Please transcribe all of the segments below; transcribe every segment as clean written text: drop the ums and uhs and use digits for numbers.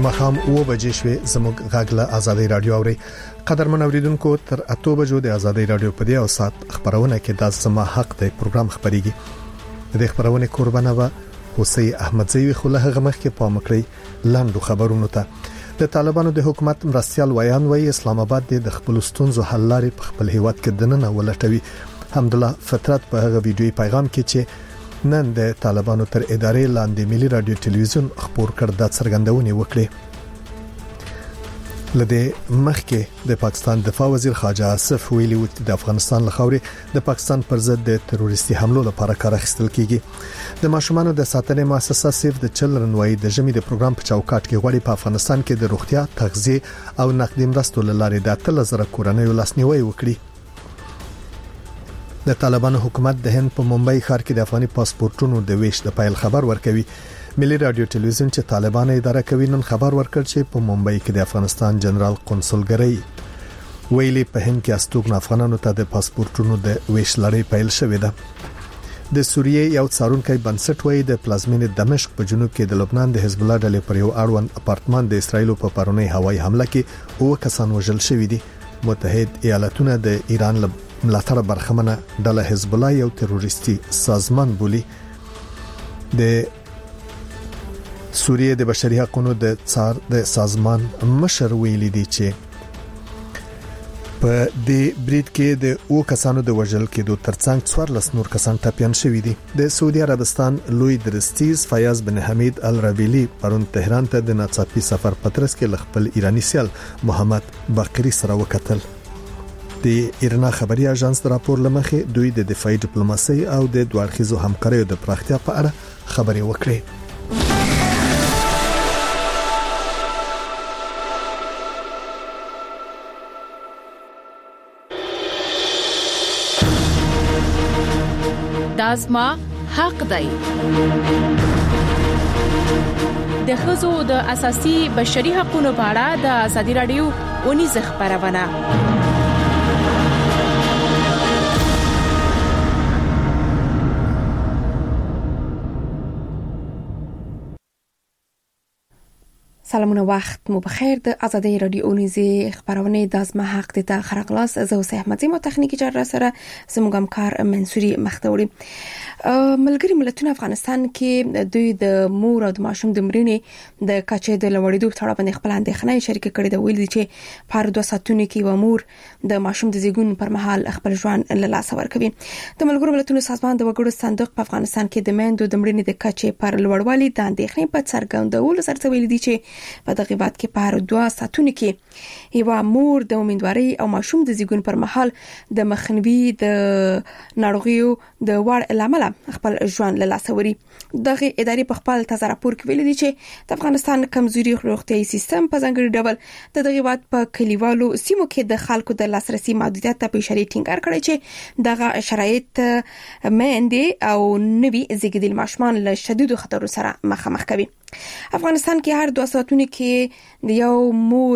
د مخام 9 بجې شوې زموږ غاګله آزادۍ رادیو اوري. قدرمن اوریدونکو تر 8 بجو د آزادۍ رادیو په دې او سات خبرونه کې د زما حق د پروګرام خبريږي. د خبرونه قربانه و حسین احمدزی خو له غمخ کې پامکړی لاندو خبرونو ته. د طالبانو د حکومت مرستيال ویان وی اسلام آباد د خپل ستونزو حل لارې په خپل هیواد کې دننه ولټوي. حمدالله فطرت په هغه ویډیوي پیغام کې چې نن د طالبانو تر ادارې لاندې ملي رادیو ټلویزیون خبر کړ د څرګندونې وکړي. لدې مخکې د پاکستان دفاع وزیر خواجه آصف ویلي و چې د افغانستان لخوا د پاکستان پر ضد د تروریستي حملو لپاره کار اخیستل کیږي. د ماشومانو د ساتنې مؤسسه سیف د چلډرن وای د ژمي د پروګرام په چوکاټ کې غوړي په افغانستان کې د روغتیا، تغذیه او نقدي مرستو لارې د 3000 کورنیو لاسنیوي وکړي. د طالبانو حکومت د هند په ممبئی ښار کې د افغاني پاسپورتونو د ویش د پایل خبر ورکوي. ملي رادیو ټلویزیون چې طالبان اداره کوي نن خبر ورکړ چې په ممبئی کې د افغانستان جنرال قونسلګری ویلي په هند کې استوګن افغانانو ته د پاسپورتونو د ویش لړۍ پیل شوې ده. د سوریې یو څارونکي بنسټ وایي د پلازمینې دمشق په جنوب کې د لبنان د حزب الله ډلې پر یو اړوند اپارتمان د اسرایل په پرونی هوایي حمله کې 9 کسان وژل شوي دي. متحد ایالاتونه د ایران ملاتړ برخمنه ډله حزب الله یو تروریستي سازمان بولي. د سوریې د بشري حقوقو د څار د سازمان مشر ویلي دی چې په دې بریټ کې د او کسانو د وژل کېدو ترڅنګ 14 نور کسان ټاپیان شوي دي. د سعودي عربستان لوی درستیز فیاض بن حمید الربیلی پرون تهران ته د ناڅاپي سفر پترس کې خپل ایرانی سیال محمد باقری سره وکتل. د ایرنا خبري اژانس د راپور لمخې دوی د دفاعي ډیپلوماسي او د دوړخیزو همکاریو د پراختیا په اړه خبري وکړي. دازما حق دی. د ښځو د اساسي بشري حقوقو په اړه د ازادي رادیو اونیز خبرونه. سلامونه وخت مو بخیر. د ازادي رادیو اونیزي خبرونه د ازما حق د خرغلاس زو احمدزی مو تخنیکی جره سره زموږ همکار منصوري مختوري. ملګری ملتونه افغانستان کې دوی د مور او د ماشوم د مړینې د کچې د لوړېدو په اړه باندې خپل اندېښنه شریک کړې ده. ویل دي چې پر 2 ساعتونو کې و مور د ماشوم د زیږون پر مهال خپل ژوند له لاسه ورکوي. د ملګرو ملتونو سازمان د وګړو صندوق په افغانستان کې د میندو د مړینې د کچې پر لوړوالي د اندېښنې په څرګندولو سره ویل دي چې په دغه وخت کې پر 2 ساعتونو کې یو مور د امیدواري او ماشوم د زیږون پر مهال د مخنیوي د ناروغیو د وړ لامل خپل ژوند له لاسه وري. دغه ادارې په خپل تازه راپور کې ویلي دي چې د افغانستان کمزوري روغتيایي سیستم په ځانګړي ډول د دغه وخت په کلیوالو سیمو کې د خلکو د لاسرسي محدودیت ته په اشاره ټینګار کړی چې دغه شرایط مېندې او نوي زیږیدل ماشومان له شدیدو خطرونو سره مخامخ کوي. افغانستان کې هر 2 ساعتونو کې د یو مور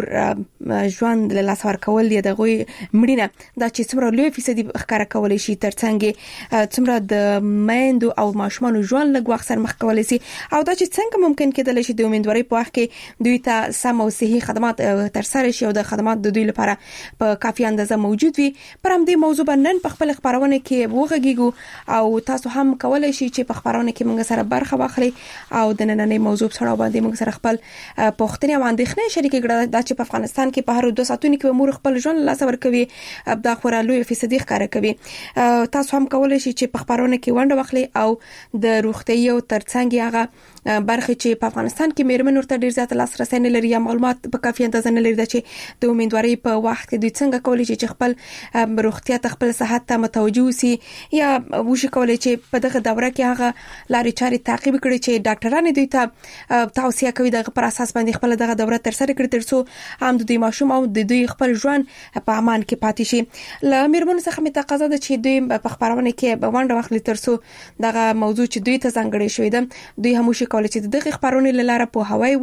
ژوند له لاس ورکول دی دغه مړینه دا چې څومره لوی فیصدي ښکارا کولای شي ترڅنګ څومره د میندو او ماشومان ژوند لږ وخت سره مخ کولای شي او دا چې څنګه ممکن کېدل شي د امیدواري په وخت کې دوی ته سم او صحي خدمات تر سره شي او د خدمات د دوی لپاره په کافي اندازه موجود وي. پر همدې موضوع باندې په خپل خبرونه کې وغږیږو او تاسو هم کولای شي چې په خبرونه کې موږ سره برخه واخلئ او د نننې موضوع سره باندې موږ سره خپل پوښتنې او اندېښنې شریک کړه. دا چې په افغانستان کې په هر 2 ساعتونو کې مور خپل ژوند له لاسه ورکوي دا خورا لوی فیصدي ښکارا کوي. تاسو هم کولای شئ چې په خبرونه کې ونډه واخلئ او د روغتي او ترڅنګ هغه برخه چې په افغانستان کې میرمن ورته ډیر زیات لاسرسي نه لري یا معلومات په کافي اندازه نه لري چې د امیدواري په وخت کې دوی څنګه کولای شي چې خپل روغتیا ته خپل صحت ته متوجه وي یا وشي کولای چې په دغه دوره کې هغه لارې چارې تعقیب کړي چې ډاکټرانو دوی ته توصيه کوي دغه پر اساس باندې خپل دغه دوره تر سره کړي ترڅو هم د دوی ماشوم او د دوی خپل ژوند په امان کې پاتې شي. ل میرمن څخه مې تقاضا ده چې دوی په خبرونه کې به ونډه واخلي ترڅو دغه موضوع چې دوی ته ځانګړي شوی ده دوی هم شي کولای چې دغه خبرونه لاره په هوای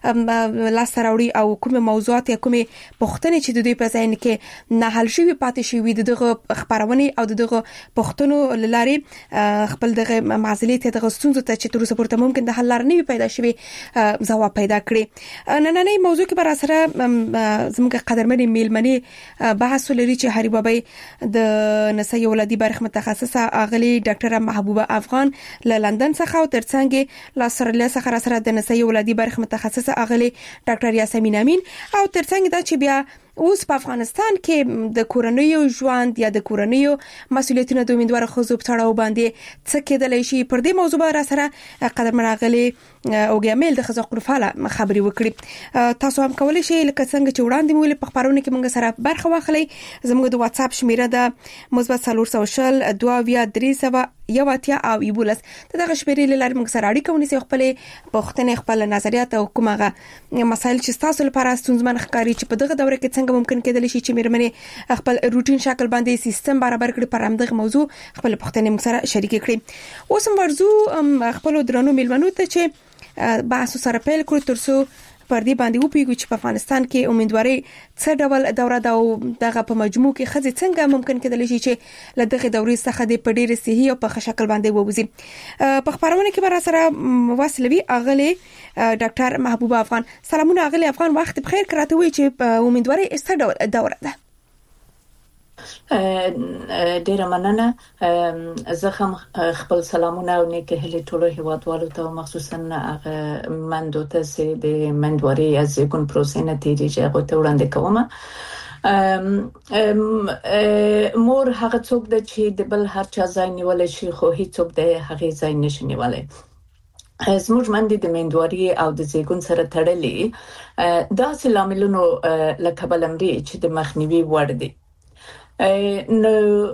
لاس راوړي او کومه موضوعات یا کومه پوښتنې چې دوی په ځین کې نه حل شي پاتې شي دغه خبرونه او دغه پوښتنو لاره خپل دغه معضلې ته دغه ستونزو ته چې تر اوسه پورته ممکن د حل لار نه پیدا شي شوی ځواب پیدا کړي. نننۍ موضوع کې بر سره زموږ قدرمنې میلمنې بحث لري چې هری بابای د نسایي ولادي برخه متخصصه اغلی ډاکټر محبوبه افغان له لندن څخه او ترڅنګ له استرالیا څخه سره د نسایي ولادي برخه متخصصه اغلی ډاکټر یاسمین امین او ترڅنګ دا چې بیا اوس په افغانستان کې د کورنیو ژوند یا د کورنیو مسولیتونو د امیدوار خزو په تړاو باندې څه کېدلی شي. پر دې موضوع را سره قدرمن اغلی اوګیامل د خزو خپل خبري وکړي. تاسو هم کولای شئ لکه څنګه چې وړاندې مو په خبرونه کې موږ سره برخه واخلئ. زموږ د واتس اپ شمیره ده +400 23 یو اتیا او ایبولس. دغه شمیرې لاره موږ سره اړیکه ونیسئ، خپل پوښتنې، خپل نظریات او کومه مسایل چې تاسو لپاره ستونزمن ښکاري چې په دغه دوره کې څنګه ممکن کېدلی شي چې میرمنې خپل روټین شکل باندې سیستم برابر کړي، پر همدغه موضوع خپل پوښتنې موږ سره شریک کړي. اوس هم ورزو خپل درنو میلمنو ته چې بحث سره پیل کړو ترڅو پر دې باندې وپیږو چې په افغانستان کې امیدواري څه ډول دوره ده او دغه په مجموع کې خځې څنګه ممکن کېدلی شي چې له دغه دورې څخه د پډېر صحي او په شکل باندې ووځي. په خبرونه کې بر سره واسلوي اغلی ډاکټر محبوبه افغان. سلامونه اغلی افغان، وخت بخیر. کراته وي چې امیدواري څه ډول دوره ده؟ ډیره مننه. زه هم خپل سلامونه او نیکه هلي ټولو هیوادوالو ته، مخصوصا هغه مندو ته چې د مندواري از زیږون پروسې نه تیریږي هغه ته وړاندې کوم. مور هغه څوک ده چې د بل هر چا ځای نیول شي، خو هیڅوک د هغه ځای نشي نیولای. زموږ باندې د مندواري او د زیږون سره تړلې داسې لاملونو لکه بلمري چې د مخنیوي وړ دي. نو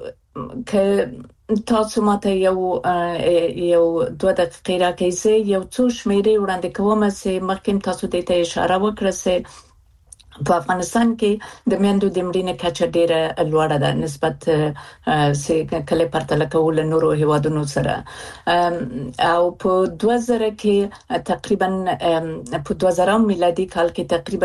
که تاسو ماته یو 2 دقیقې راکړئ، یو څو شمیرې وړاندې کوم چې مخکې تاسو ته اشاره وکړه چې په افغانستان کې د میندو د مړینې کچه ډیره لوړه ده نسبت چې کله پرتله کول نورو هیوادونو سره. او په 2000 کې تقریبا په 2000 میلادي کال کې تقریبا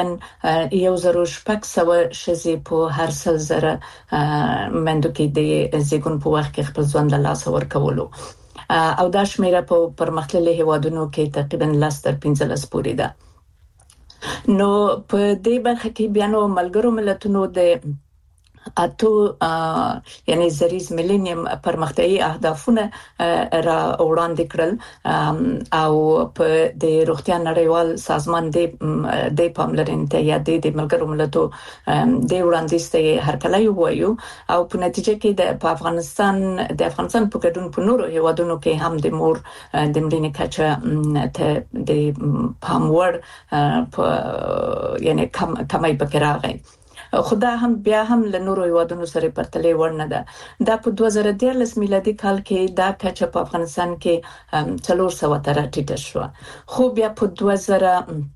1600 شذې په هر 100,000 میندو کې د زیږون په وخت کې خپل ژوند له لاسه ورکولو، او دا شمیره په پرمختللي هیوادونو کې تقریبا 10 تر 15 پورې ده. نو په دې برخه کې بیا نو ملګرو ملتونو د اتو یعنی زریز ملینیم پرمختیايي اهدافونه را وړاندې کړل، او په د روغتیا نړیوال سازمان د پاملرنې ته یا د ملګرو ملتونو د وړاندیز ته هرکلی وایو. او په نتیجه کې په افغانستان په ګډون په نورو هیوادونو کې هم د مور د مړینې کچه ته د پاموړ په یعنی کمای پکې راغی. خدا هم بیا هم له نورو هیوادونو سره پرتله ورنه ده. دا په 2013 میلادي کال کې دا کچه په افغانستان کې 400 تر ټیټه شو، خو بیا په 2000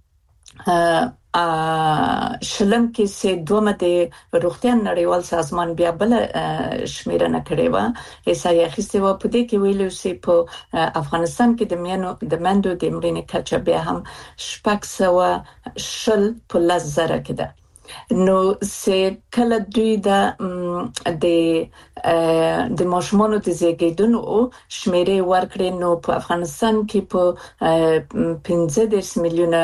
شلم کې سه دومره د روغتیا نړیوال سازمان بیا بل شمیره نه کړې و، ایسای اخیسته و. په دې کې ویلو چې په افغانستان کې د مندو د مړینې کچه بیا هم 610 په 10,000 کې ده. نو چې کله دوی د ماشومانو د زیږیدنو شمیرې ورکړي، نو په افغانستان کې په 15 میلیونه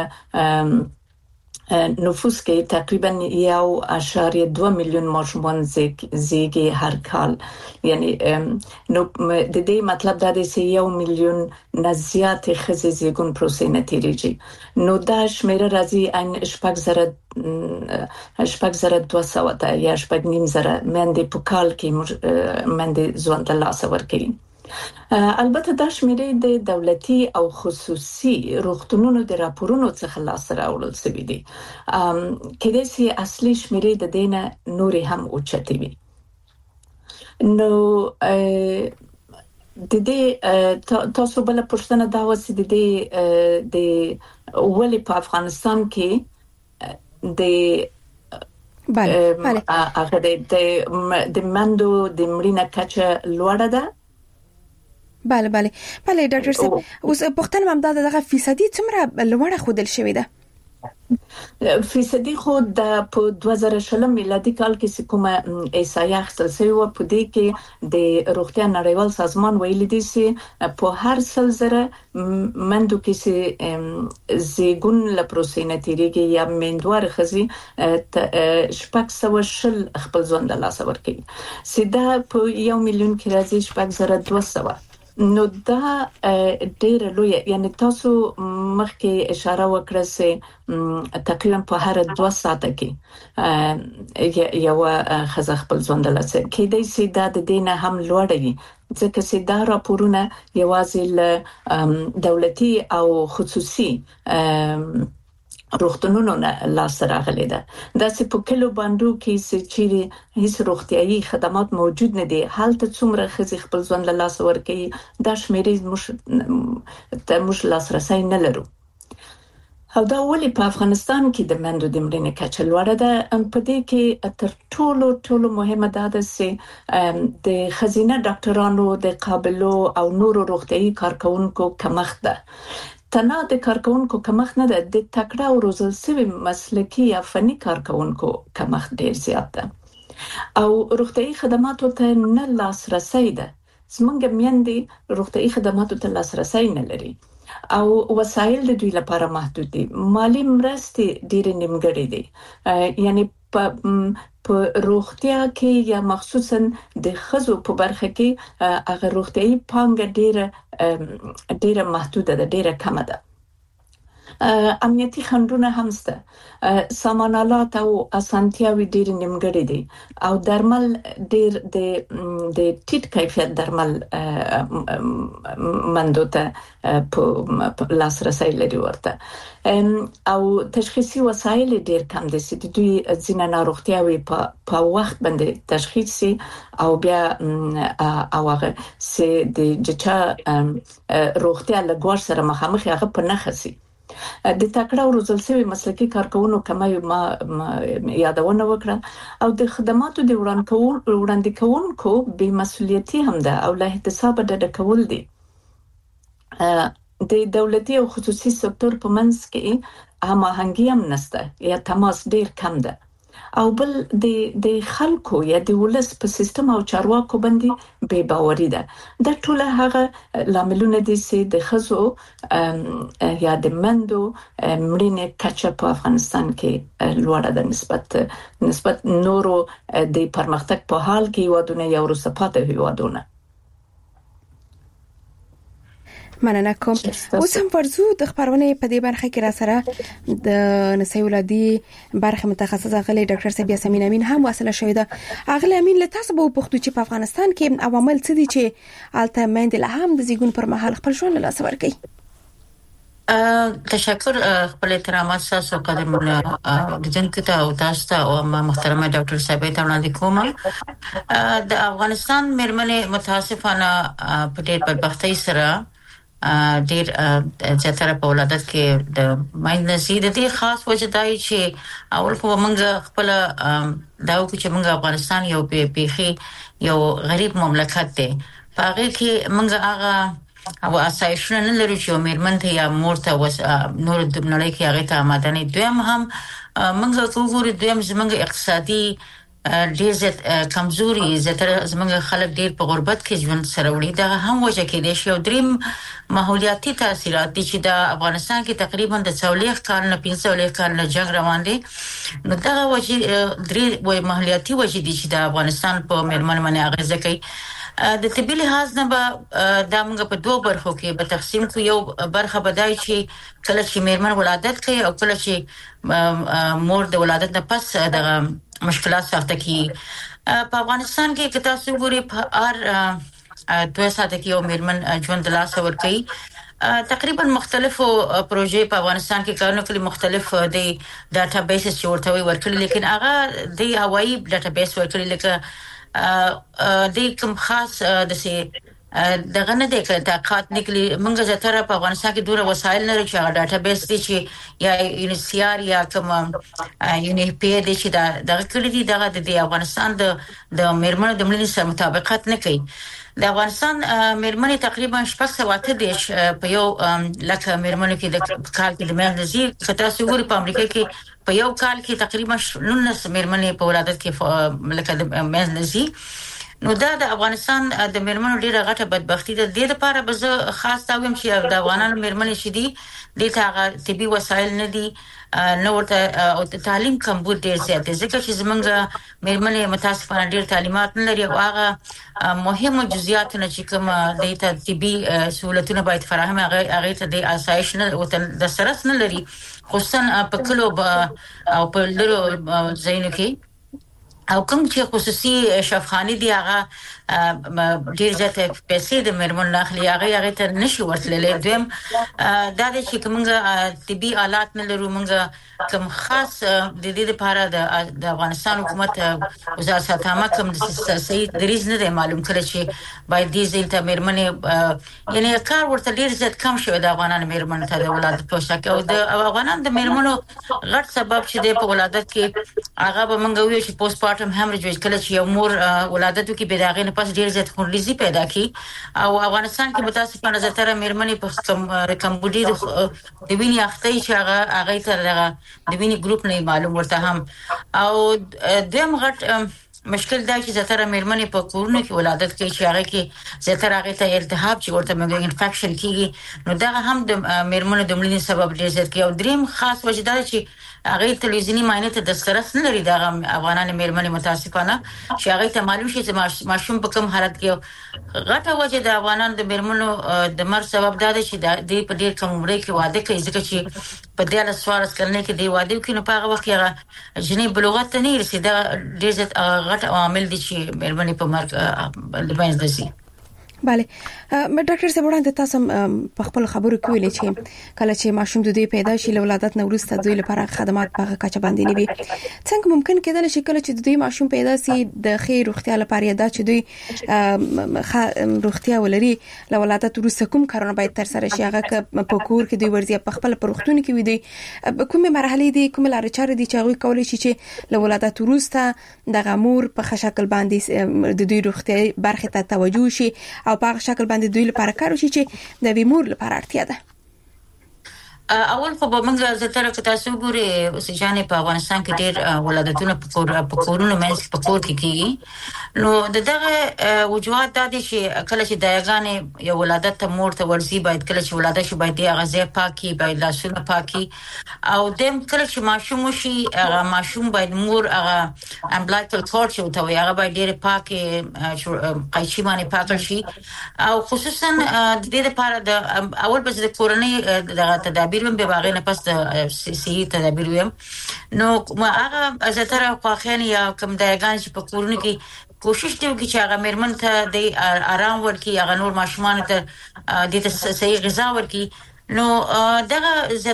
نفوس کې تقریبا 1.2 میلیون ماشومان زیږي هر کال. یعنی نو د دې مطلب دا دی چې 1 میلیون نه زیات ښځې زیږون پروسې نه تیریږي. نو دا شمیره راځي ان 6,200 ته یا 6,500 مندې په کال کې مندې ژوند له لاسه ورکوي. البته دا شمیرې د دولتي او خصوصي روغتونونو د راپورونو څخه لاسته راوړل شوي دي، کله چې اصلي شمیرې د دینه نورې هم اوچتې وي. نو د دې تاسو بل پوښتنه دا و چې د ولې په افغانستان کې هغه د مندو د مړینې کچه لوړه ده. بله ډاکټر صاحب، اوس پوښتنه هم دا دغه فیصدي څومره لوړه خودل شوې ده؟ فیصدي خو د په 2020 میلادي کال کې کومه احصایه اخیستل شوی و په دې کې د روغتیا نړیوال سازمان ویلي دی چې په هر سل زره مندو کې چې زیګون لپروسینه تیریږي یا مندوار خزي شپږ سو شل خپل ځوان د لاس ورکړي سیده په 1 میلیون کې راځي شپږ زره 200 نو دا ډېر لوی یعنی تاسو مخکې اشاره وکړه چې تقریبا په هر 2 ساعته کې یو خزه خپل ځوند لاسه کې د سیدا د دینه هم لوړی ځکه چې دا راپورونه یوازې له دولتي او خصوصي روغتونونو لاس راغلي ده دا چې په کلو باندې کې چې هیڅ روغتيایي خدمات موجود نه دي حالت څومره خزي خپل ځوان له لاس ورکړي دا شمیرې مش لاس رسای نه لرو او دا ولې په افغانستان کې د مندو د مړینې کچه لوړه ده په دې کې تر ټولو مهمه ده چې د خزینه ډاکټرانو د قابلو او نورو روغتيایي کارکونکو کمښت ده تنها د کارکونکو کمښت نه ده د تکړه او روزل شوی مسلکي یا فني کارکونکو کمښت ډیر زیات ده او روغتيایي خدماتو ته نه لاسرسي ده زمونږ میندې روغتيایي خدماتو ته لاسرسي نه لري او وسایل د دوی لپاره محدود دي مالی مرستې ډیر نیمګړې دي یعنی په روغتیا کې یا مخصوصا د خزو په برخه کې هغه روغتيایي پانګه ډیره محدوده ده ډیره کمه ده امنیتي خنډونه هم شته سامانالات او اسانتیاوي ډیر نیمګړي دي او درمل ډیر د ټیټ کیفیت درمل مندوته په لاسرسي لري ورته او تشخیصي وسایل ډیر کم دي چې دوی ځینې ناروغتیاوي په وخت باندې تشخیص شي او بیا هغه چې د جچا روغتیا لګور سره مخامخ هغه په نخسي د تکړه او روزل شوی مسلکي کارکونکو کمای ما یادونه وکړه او د خدماتو د وړاندې کوونکو بې مسؤلیتي هم ده او له احتساب ډډه کول دي د دولتي او خصوصي سکتور په منځ کې هماهنګي هم نشته یا تماس ډیر کم ده او بل د خلکو یا د ولس په سیستم او چارواکو باندې بے باوري ده د ټوله هغه لاملونه دي چې د خزو یا د مندو مړینې کچه په افغانستان کې لوړه ده نسبت نورو د پرمختګ په حال کې ودونه یا وروسته پاتې هیوادونه مننه کوم اوس هم ورزو د خبرونه په دې برخه کې را سره د نسای ولادي برخه متخصص غلي ډاکټر سبیا سمین امین هم وصله شوې ده اغله امین له تاسو په پښتو چې په افغانستان کې عوامل څه دي چې الته مند له هم د زیګون پر مهال خپل ژوند له لاسه ورکړي تشکر خپل احترامات تاسو قدم له دجنکته او تاسو او محترمه ډاکټر صاحب ته وړاندې کوم د افغانستان مرمنه متاسفانه په ډېر بدبختۍ سره ډیر زیاتره په ولادت کې د مایند نزيد دي خاص وجدای چې اول خو موږ خپل داو چې موږ افغانستان یو پیخي یو غریب مملکت دی هغه کې موږ هغه او اسایشونه نه لري چې مېرمن ته یا مور ته نور د نړۍ کې هغه ته آمدنی دویم هم موږ وګورو دویم زموږ اقتصادي ډیر زیات کمزوري زیاتره زموږ خلک ډیر په غربت کې ژوند سره وړي دا هم وجه کې دي چې دریم ماحولیاتي تاثیرات دي چې د افغانستان کې تقریبا د 40 کال نه 15 کال نه جنگ روان دي نو دا وجه درې وای ماحولیاتي وجه دي چې د افغانستان په مرمن باندې اغیزه کوي د طبي لحاظ نه به د موږ په دوه برخو کې به تقسیم کو یو برخه بدای چې کله چې مرمن ولادت کوي او کله چې مور د ولادت نه پس د مشکلات سخته کی په افغانستان کې کتا سګوري په ار 2 ساعته کې یو مرمن ژوند لاس ور کوي تقریبا مختلفو پروژې په افغانستان کې کارونه کوي مختلف د ډاټابیس جوړتوي ورکړي لیکن هغه د هوایي ډاټابیس ورکړي لکه د کوم خاص د سي دغه نه د طاقت نکلي موږ زتره په افغانستان کې دوره وسایل نه لري چې ډاټابیس دي چې یا یونیسیار یا کوم یونیپی دي چې دغه کړی دي دغه د افغانستان د میرمنو د ملي سره مطابقت نه کوي د افغانستان میرمنې تقریبا 600 دي په یو لکه میرمنو کې د کال کې د مهنځي کته سګوري په امریکا کې په یو کال کې تقریبا 19 میرمنې په ولادت کې لکه د مهنځي نو دا د افغانستان د میرمنو ډیره غټه بدبختی ده د لپاره به زه خاص تاویم چې د افغانانو میرمنې شدي د ته طبي وسایل نه دي نو ورته او تعلیم کمبود ډیر زیات ځکه چې زمونږ میرمنې متاسفانه ډیر تعلیمات نه لري او هغه مهمه جزئیات نه چې کوم د طبي سہولتونه باید فراهم هغه ته د آسایش نه او د سرس نه لري خصوصا په کلو او په لرو ځایونو کې او کوم چې خصوصي شفاخانه دي هغه ډیر زیات پیسې د میرمن اخلي هغه ته نشي ورتللی دویم دا چې کومه طبي آلات نه لرو موږ کوم خاص د دې لپاره د افغانستان حکومت وزارت ساتامه کوم صحیح دریز نه دی معلوم کړی چې باید دې ځل ته میرمن یعنی کار ورته ډیر زیات کم شوی د افغانانو میرمن ته د ولادت په شکه او د افغانانو د میرمنو غټ سبب چې د ولادت کې هغه به موږ ویو چې پوسټ پارټم هیمریج کله چې یو مور ولادت کې بداغې نه پس ډیر زیات خونریزي پیدا کی او افغانستان کې متاسفانه زیاتره میرمنې په کمبودي د وینې اخته چې هغه ته د وینې ګروپ نه معلوم ورته هم او دیم غټ مشکل دا چې زیاتره میرمنې په کورونو کې ولادت کوي چې هغه کې زیاتره هغه ته التهاب چې ورته موږ انفیکشن کیږي نو دا هم د میرمنو د مړینې سبب ډیر زیات کوي او دریم خاص وجه دا چې هغه تلویزیونی معاینه ته دسترس نه لري د افغانانو میرمنې متاسفانه چې هغه ته معلوم شي چې ماشوم په کوم حالت کې غټه وجه د افغانانو د میرمنو د مر سبب دا دی چې د په ډیر کم عمر کې واده کوي ځکه چې په 14 کلنه کې دی واده کوي نو په هغه وخت کې هغه جنې بلوغت ته نه رسیدي ډیر زیات غټ عامل دي چې میرمنې په مرګ لباس دي bale ډاکټر صاحب وړاندې تاسو په خپل خبرو کې ویلي چې کله چې ماشوم د دې پیدا شي له ولادت نه وروسته دوی لپاره خدمات په کچه باندې نه وي څنګه ممکن کېدل چې کله چې د دې ماشوم پیدا سي د خیر روغتیا لپاره دا چې دوی روغتیا ولري له ولادت وروسته کوم کارونه باید تر سره شي هغه په کور کې دوی ورځي په خپل پروختون کې وي دي کومه مرحله دي کومه لارې چارې دي چې هغه کولای شي چې له ولادت وروسته د غمور په شکل باندې د دوی روغتیا برخه ته توجه شي او په هغه شکل باندې دوی لپاره کار وشي چې د ویمور لپاره اړتیا ده اول خو به موږ زتره که تاسو ګوري سجانه په افغانستان کې ډېر ولادتونه په کورونو منځ په کور کې کیږي نو دغه وجوهات د دې چې کله چې دایګانې یو ولادت ته مور ته ورزي باید کله چې ولادت شي باید هغه ځای پاکي باید لاسونه پاکي او دیم کله چې ماشوم شي هغه ماشوم باید مور هغه امبلایکل کورد چې ته هغه باید ډېر پاکي قایچی باندې پاک شي او خصوصا د دې لپاره د اول بس د کورنۍ دغه تدابیر به باغې نه پس صحیح تدابیر ویم نو ما هغه زتره خواخین یا کوم دایګان چې په کورونو کې کوشش دی چې هغه میرمن ته د آرام ورکړي هغه نور ماشومان ته د صحیح غذا ورکړي نو دغه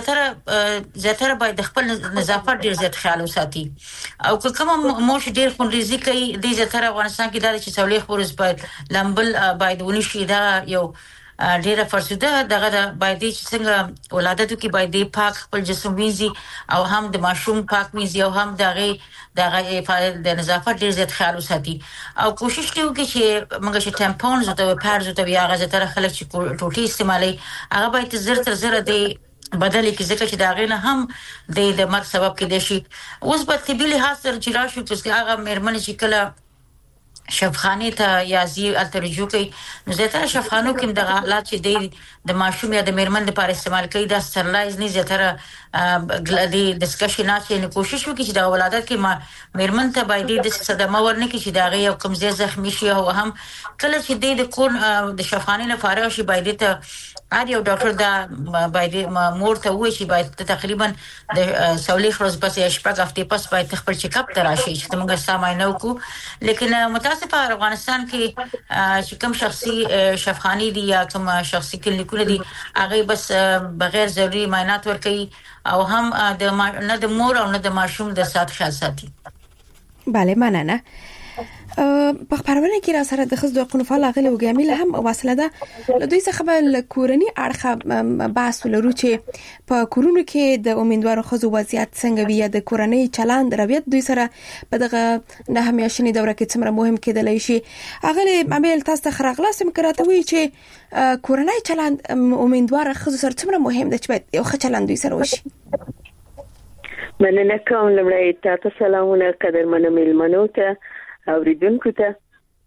زیاتره باید خپل نظافت ډیر زیات خیال وساتي او کوم موش ډیر خونریزي کوي د زیاتره افغانستان کې د چولې خورز باید لمبل باید ونشي دا یو ډیره فرسوده دغه باید چې څنګه ولادتو کې باید پاک خپل جسم وینځي او هم د ماشوم پاک وینځي او هم دغه د نظافت ډیر زیات خیال وساتي او کوشش کوي چې موږ چې ټمپونز او پیرز او بیا غزه تر خلک چې ټوټي استعمالي هغه باید زر تر زر دی بدل کې ځکه چې داغه نه هم د مرګ سبب کې دي شي اوس په طبي لحاظ سره چې راشي چې هغه مېرمن چې کله شفاخانه ته یا زی الترجو کوي نو زیاتره شفاخانو کې د حالات چې د ماشوم یا د میرمن لپاره استعمال کوي دا سترلایز نه زیاتره د ډسکشن نه کوشش وکړي چې د ولادت کې میرمن ته باید د صدمه ورنه کې چې دا غي او کوم ځای زخمی شي او هم کله چې د کور د شفاخانه نه فارغ شي باید ته اړ یو ډاکټر دا باید مور ته وایي چې باید تقریبا د سولې خلاص پس شپږ هفته پس باید خپل چیک اپ تراشي چې موږ سامعینو کو لیکن متاسفه افغانستان کې چې کوم شخصي شفاخانه دي یا کوم شخصي کلینیکونه دي هغه بس بغیر ضروري معاینات ورکوي او هم نه د مور او نه د ماشوم د سات خیال ساتي bale مننه په خبرونه کې را سره د خزو حقوقو فعال غلي او ګامل هم واصله ده له دوی څخه بل کورنی اړخه بحث لرو چې په کورونو کې د امیدوارو خزو وضعیت څنګه وي د کورنۍ چلند رویت دوی سره په دغه نه همیشنی دوره کې څومره مهم کېدلی شي اغه عمل تاسو ته خرغلاس مکراتوي چې کورنۍ چلند امیدوار خزو سره څومره مهم ده چې باید یو ښه چلند دوی سره وشي مننه کوم لمړی تاسو سلامونه قدرمن میلمنو ته اوریدونکو ته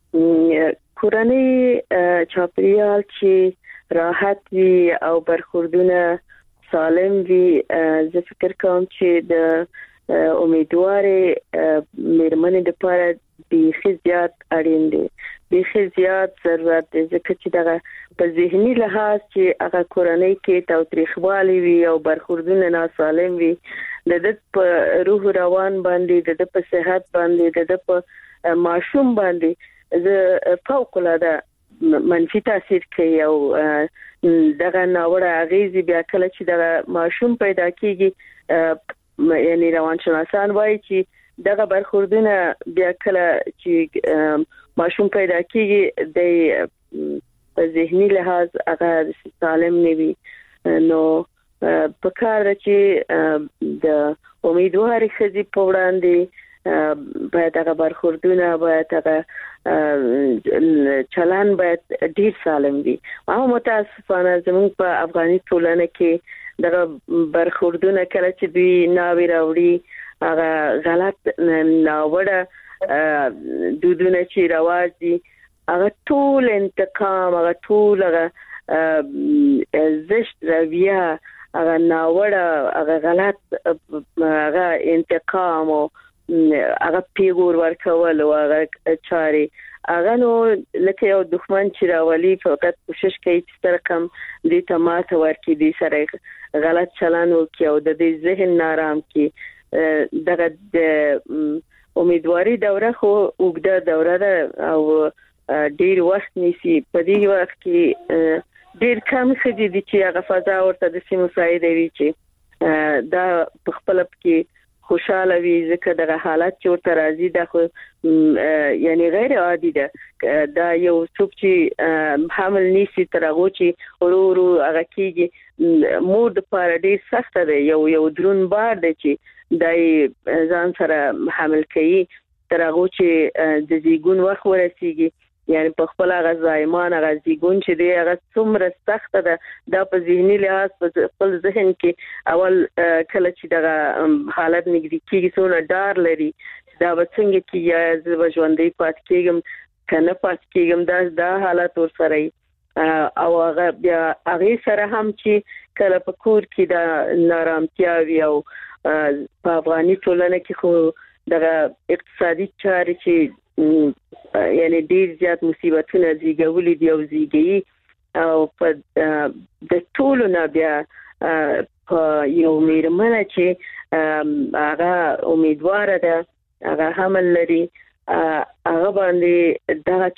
کورنۍ چاپریال چې راحت وي او برخوردونه سالم وي زه فکر کوم چې د امیدوارې میرمنې لپاره بیخي زیات اړین دي بیخي زیات ضرورت دی ځکه چې دغه په ذهني لحاظ چې هغه کورنۍ کې تاوتریخوالی وي او برخوردونه ناسالم وي د په روح روان باندې د په صحت باندې د په ماشوم باندې ز فوق العاده منفي تاثیر کوي او دغه ناوړه اغیزې بیا کله چې دغه ماشوم پیدا کیږي یعنی روانشناسان وایي چې دغه برخوردونه بیا کله چې ماشوم پیدا کیږي د په ذهني لحاظ هغه سالم نه وي نو په کار چې د امیدواري خزي په وړاندې باید هغه برخوردونه باید هغه چلن باید ډیر سالم وي او متاسفانه زموږ په افغاني ټولنه کې دغه برخوردونه کله چې دوی ناوی راوړي هغه غلط ناوړه دودونه چې رواج دي هغه ټول انتقام هغه ټول هغه زشت رویه هغه ناوړه هغه غلط هغه انتقام او هغه پیغور ورکول او هغه چاري هغه نو لکه یو دښمن چې راولي فقط کوشش کوي چې ترکم دې تماته ورکړي دې سره غلط چلن وکړي او د دې ذهن نارام کړي دغه د امیدواري دوره خو وګړه دوره ده او ډیر وخت نیسي په دې وخت کې ډیر کم خدي دي چې هغه فضا ورته د سیمو سایده وي چې دا په خپل کې خوشاله وي ځکه دغه حالت چې ورته راځي دا خو یعنی غیر عادي ده دا یو څوک چې حمل نیسي تر هغه چې ورو هغه کېږي مور د پاره ډیر سخت ده یو درون بار دی چې دای ځان سره حمل کوي تر هغه چې د زیګون وخت ورسیږي یعنی په خپل غزایمان غزيګون چې دی هغه څومره سخت ده دا په ذهني لحاظ په خپل ذهن کې اول کله چې دغه حالت نګری کېږي څونه ډار لري دا وڅنګ کې یا زو ژوندۍ پات کېږم کنه پات کېږم دا حالت ور سره او هغه بیا هغه سره هم چې کله په کور کې دا نارامتیا وي او په افغاني ټولنه کې خو دغه اقتصادي چارې چې یعنی ډیر زیات مصیبتونه زیږولې دي او زیږي او په د ټولو نه بیا په یو میرمنه چې هغه امیدوار ده هغه حمل لري هغه باندې دا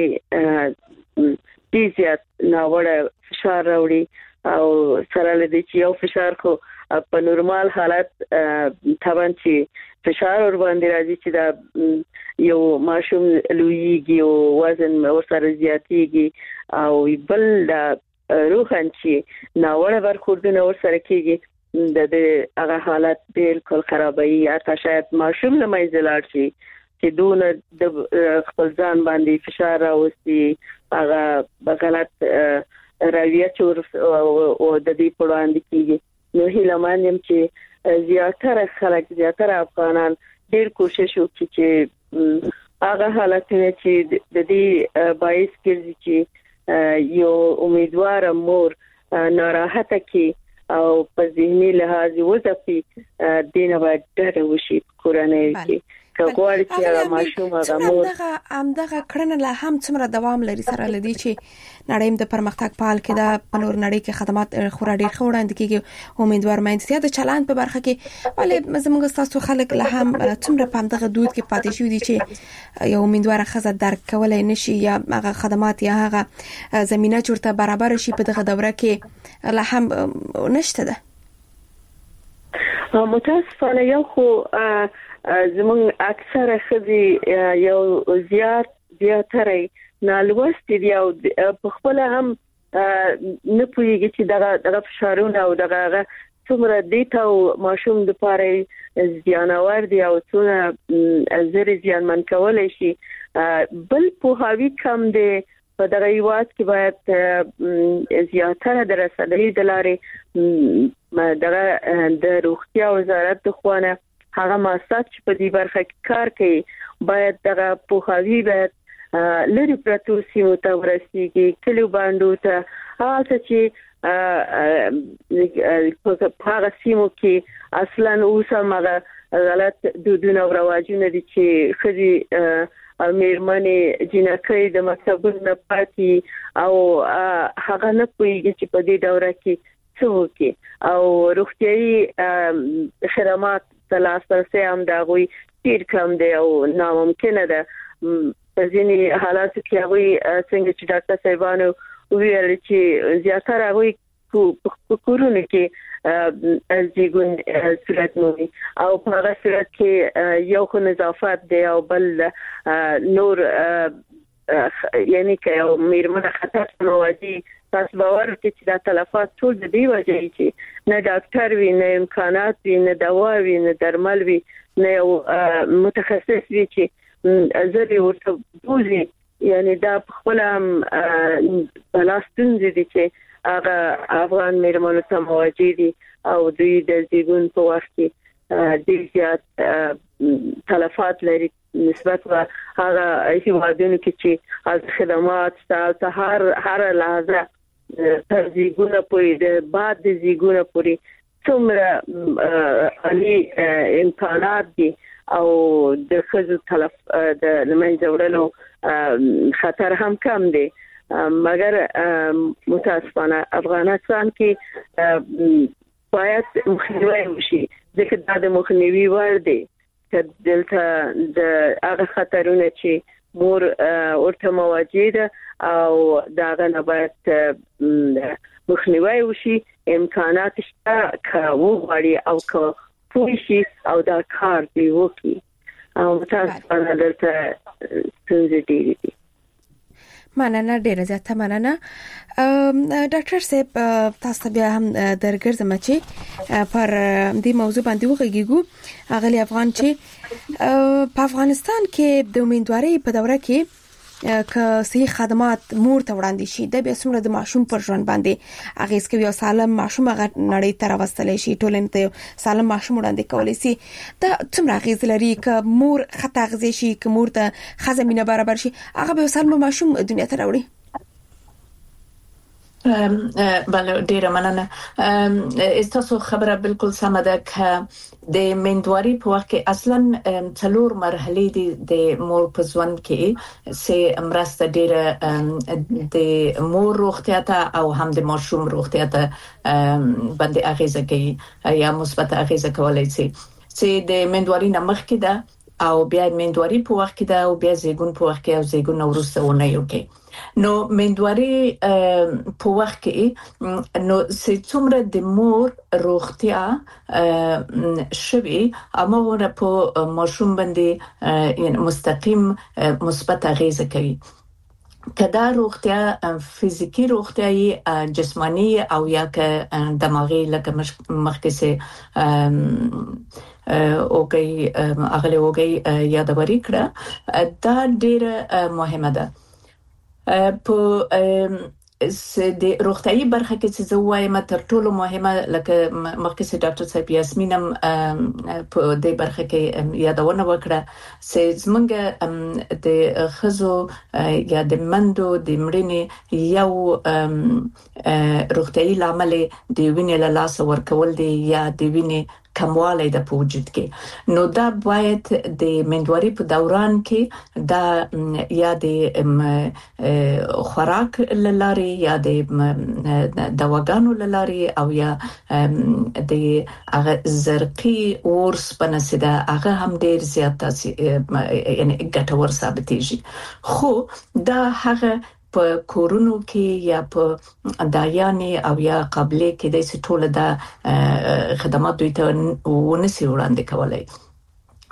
چارې ډیر زیات ناوړه فشار راوړي او سره لدی چې یو فشار خو په نورمال حالت طبعا چې فشار ور باندې راځي چې دا یو ماشوم لویږي او وزن ورسره زیاتېږي او بل دا روحان چې ناوړه برخوردونه ورسره کېږي د هغه حالت بالکل خرابوي یا شاید ماشوم له منځه لاړ شي چې دونه د خپل ځان باندې فشار راوستي هغه غلط رویه چور او د دې په وړاندې کېږي نو هیله مانم چې زیاتره خلک زیاتره افغانان ډیر کوشش وکړي چې هغه حالتونه چې د دې باعث کېږي چې یو امیدوار مور ناراحته کی او په ذهني لحاظ وځي دینه باید ډېر وشي کورنۍ کې کګوړ چې هغه ماشوم هغه مور همدغه کړنه لا هم څومره دوام لري سره لدی چې نړۍ د پرمختګ پال کې دا په نور نړۍ کې خدمات خورا ډیر خوړاندې کېږي امیدوار مې د چلند په برخه کې ولې زموږ تاسو خلک له هم څومره په همدغه دود کې پاتې شو دي چې یو امیدوار خزه درک کولای نشي یا هغه خدمات یا هغه زمينه چورته برابر شي په دغه دوره کې له هم نشته ده متاسفانه یو خو زمون اکثره خزي یو زیاتره نالوست دی او په خپل هم نه پوهیږي چې دغه فشارونه او دغه څومره دیتا او ماشوم د پاره زیانور دی او څونه زری زیانمن کولای شي بل پوهاوی کم دی په دغه یوات کې باید زیاتره درسدلې د لارې دغه د روغتیا وزارت خوانه هغه مؤسسات چې په دې برخه کې کار کوي باید دغه پوهاوی باید لری پرتو سیمو ته ورسیږي کلیو باندې ته هغه چې په هغه سیمو کې اصلا اوسمه غلط دودونه او رواجونه دي چې خدي میرمنې جنکۍ د مکتبونو پاتې او هغه نه پوهیږي چې په دې دوره کې څه وکړي او روغتيایي خدمات تلاسرسي هم دا غوي ډیر کم دی او ناممکن ده په ځینې حالاتو کې هغه څنګه چې ډاکټر صاحبانو ویل چې زیاتره هغه کورونه کې زیګون صورت مومي او په هغه صورت کې یو خو نظافت دی او بل نور یعنی که یو میرمنه خطر مواجه تاسو باور کوئ چې دا تلفات ټول د دې وجې چې نه ډاکټر وي نه امکانات وي نه دوا وي نه درمل وي نه متخصص وي چې زری ورته بوزي یعنی دا خپل بلاستون دي چې هغه افغان میرمنو ته مواجه دي او دوی د زیګون په وخت کې ډیر زیات تلفات لري نسبت و هغه هیوادونو کې چې از خدمات ستاسو هر لحظه تر زیګونه پورې د بعد د زیګونه پورې څومره علی امکانات دي او د خزو تلف د لمنځه وړلو خطر هم کم دی مګر متاسفانه افغانستان کې باید مخنیوي وشي ځکه دا د مخنیوي وړ دی چې دلته د هغه خطرونه چې مور ورته مواجه ده او داغه نه باید مخنیوي وشي امکانات شته کوو غړي او کو پوښي او دا کار دی وکي او متاسفانه دلته څنګه دی مننه ډیره زیاته مننه ډاکټر صاحب تاسو بیا هم درګرځم چې پر دې موضوع باندې وغږیږو اغلی افغان چې په افغانستان کې د امیدوارۍ په دوره کې که صحي خدمات مور ته وړاندې شي د بیا څومره د ماشوم پر ژوند باندې اغیز کوي او سالم ماشوم هغه نړۍ ته راوستلی شي ټولنې ته سالم ماشوم وړاندې کولی شي دا څومره اغیز لري که مور خطا اغیز شي که مور ته ښځه مینه برابر شي هغه به سالم ماشوم دنیا ته راوړي بله ډیره مننه تاسو خبره بالکل سمه ده که د مندواري په وخت کې اصلا څلور مرحله دي د مور په ژوند کې سه مرسته ډیره د مور روغتیا ته او هم د ماشوم روغتیا ته باندې اغیزه کوي یا مثبت اغیزه کولای شي چې د مندواري نه مخکې ده او بیا مندواري په وخت کې ده او بیا زیګون په وخت کې او زیګون وروسته ونه یو کې نو مندواري په وخت کې نو څومره د مور روغتیا شوي امر په ماشوم باندې یعنی مستقیم مثبت اغیزه کوي کدا روغتیا فزیکی روغتیا جسمانی او یا که دماغي لکه مخکې سه اوګي اغله اوګي یادوري کړه دا ډیره مهمه ده په د روغتيایي برخه کې چې وایم تر ټولو مهمه لکه مخکې چې ډاکټر صاحب یاسمینم په دې برخه کې یادونه وکړه چې زمونږ د خزو یا د مندو د مړینې یو روغتيایي لامل د وینې له لاس ورکول دی یا د وینې کموالی د وجود کې نو دا باید د مندواري په دوران کې دا یا د خوراک لاري یا د دواګانو لاري او یا د هغه زرقي ورس بنسده هغه هم ډیر زیات یعنی ګټور ثابتېږي خو دا هغه په کورونو کې یا په دایانې او یا قبلې کې د ټوله د خدمات دوی ته ونسي وړاندې کولای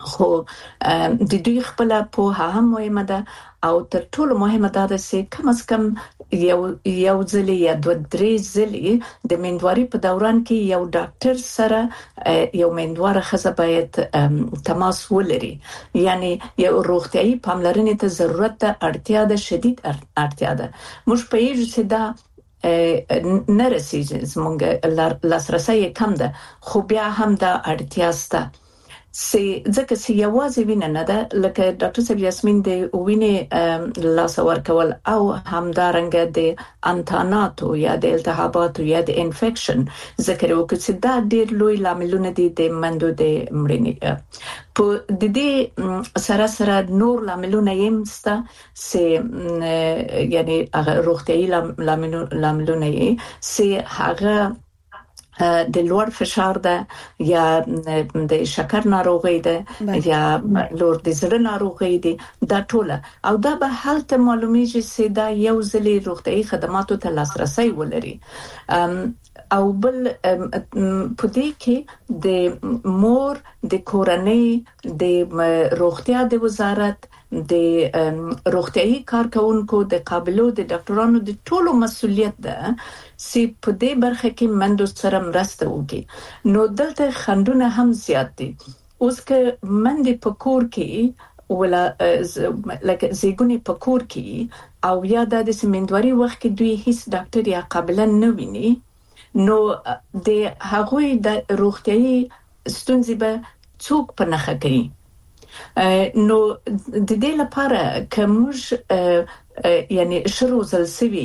خو د دوی خپل په هم مهمه ده او تر ټولو مهمه ده چې کم از کم یو ځلې یا 2-3 ځلې د مندواري په دوران کې یو ډاکټر سره یو مندواره خزه باید تماس ولري، یعنی یو روغتيایي پاملرنې ته ضرورت ده، اړتیا ده، شدید اړتیا ده. موږ په یوه څه ده نه رسیږي، زمونږ لاسرسي کم ده، خو بیا هم دا اړتیا سته. ځکه چې یوازې وینه نه ده، لکه ډاکټر صاحب یاسمین د وینې لاس ورکول او همدارنګه د انتاناتو یا د التهاباتو یا د انفیکشن ذکر وکړي چې دا ډېر لوی لاملونه دي د مندو د مړینې. په د دې سره نور لاملونه یې مسته چې یعنی هغه روغتيایي لاملونه یې چې هغه د لوړ فشار ده یا د شکر ناروغي ده یا لوړ د زړه ناروغي ده، دا ټوله او دا به حالت معلومیږي چې دا یو ځلې روغتيایي خدماتو ته لاسرسي ولري. او بل په دې کې د مور د کورنۍ د روغتیا د وزارت د روغتيایي کارکونکو د قابلو د ډاکټرانو د ټولو مسؤلیت ده چې په دې برخه کې مندو سره مرسته وکړي. نو دلته خندونه هم زیات دي. اوس که مندې په کور کې ولا لکه زیګونی په کور کې او یا د سمندوري وخت کې دوی هیڅ ډاکټر یا قابل نه ویني، نو د هغوی د روغتيایي ستونزې به څوک په نخښه کوي. نو د دې لپاره کومش یعنی شروع زلسوي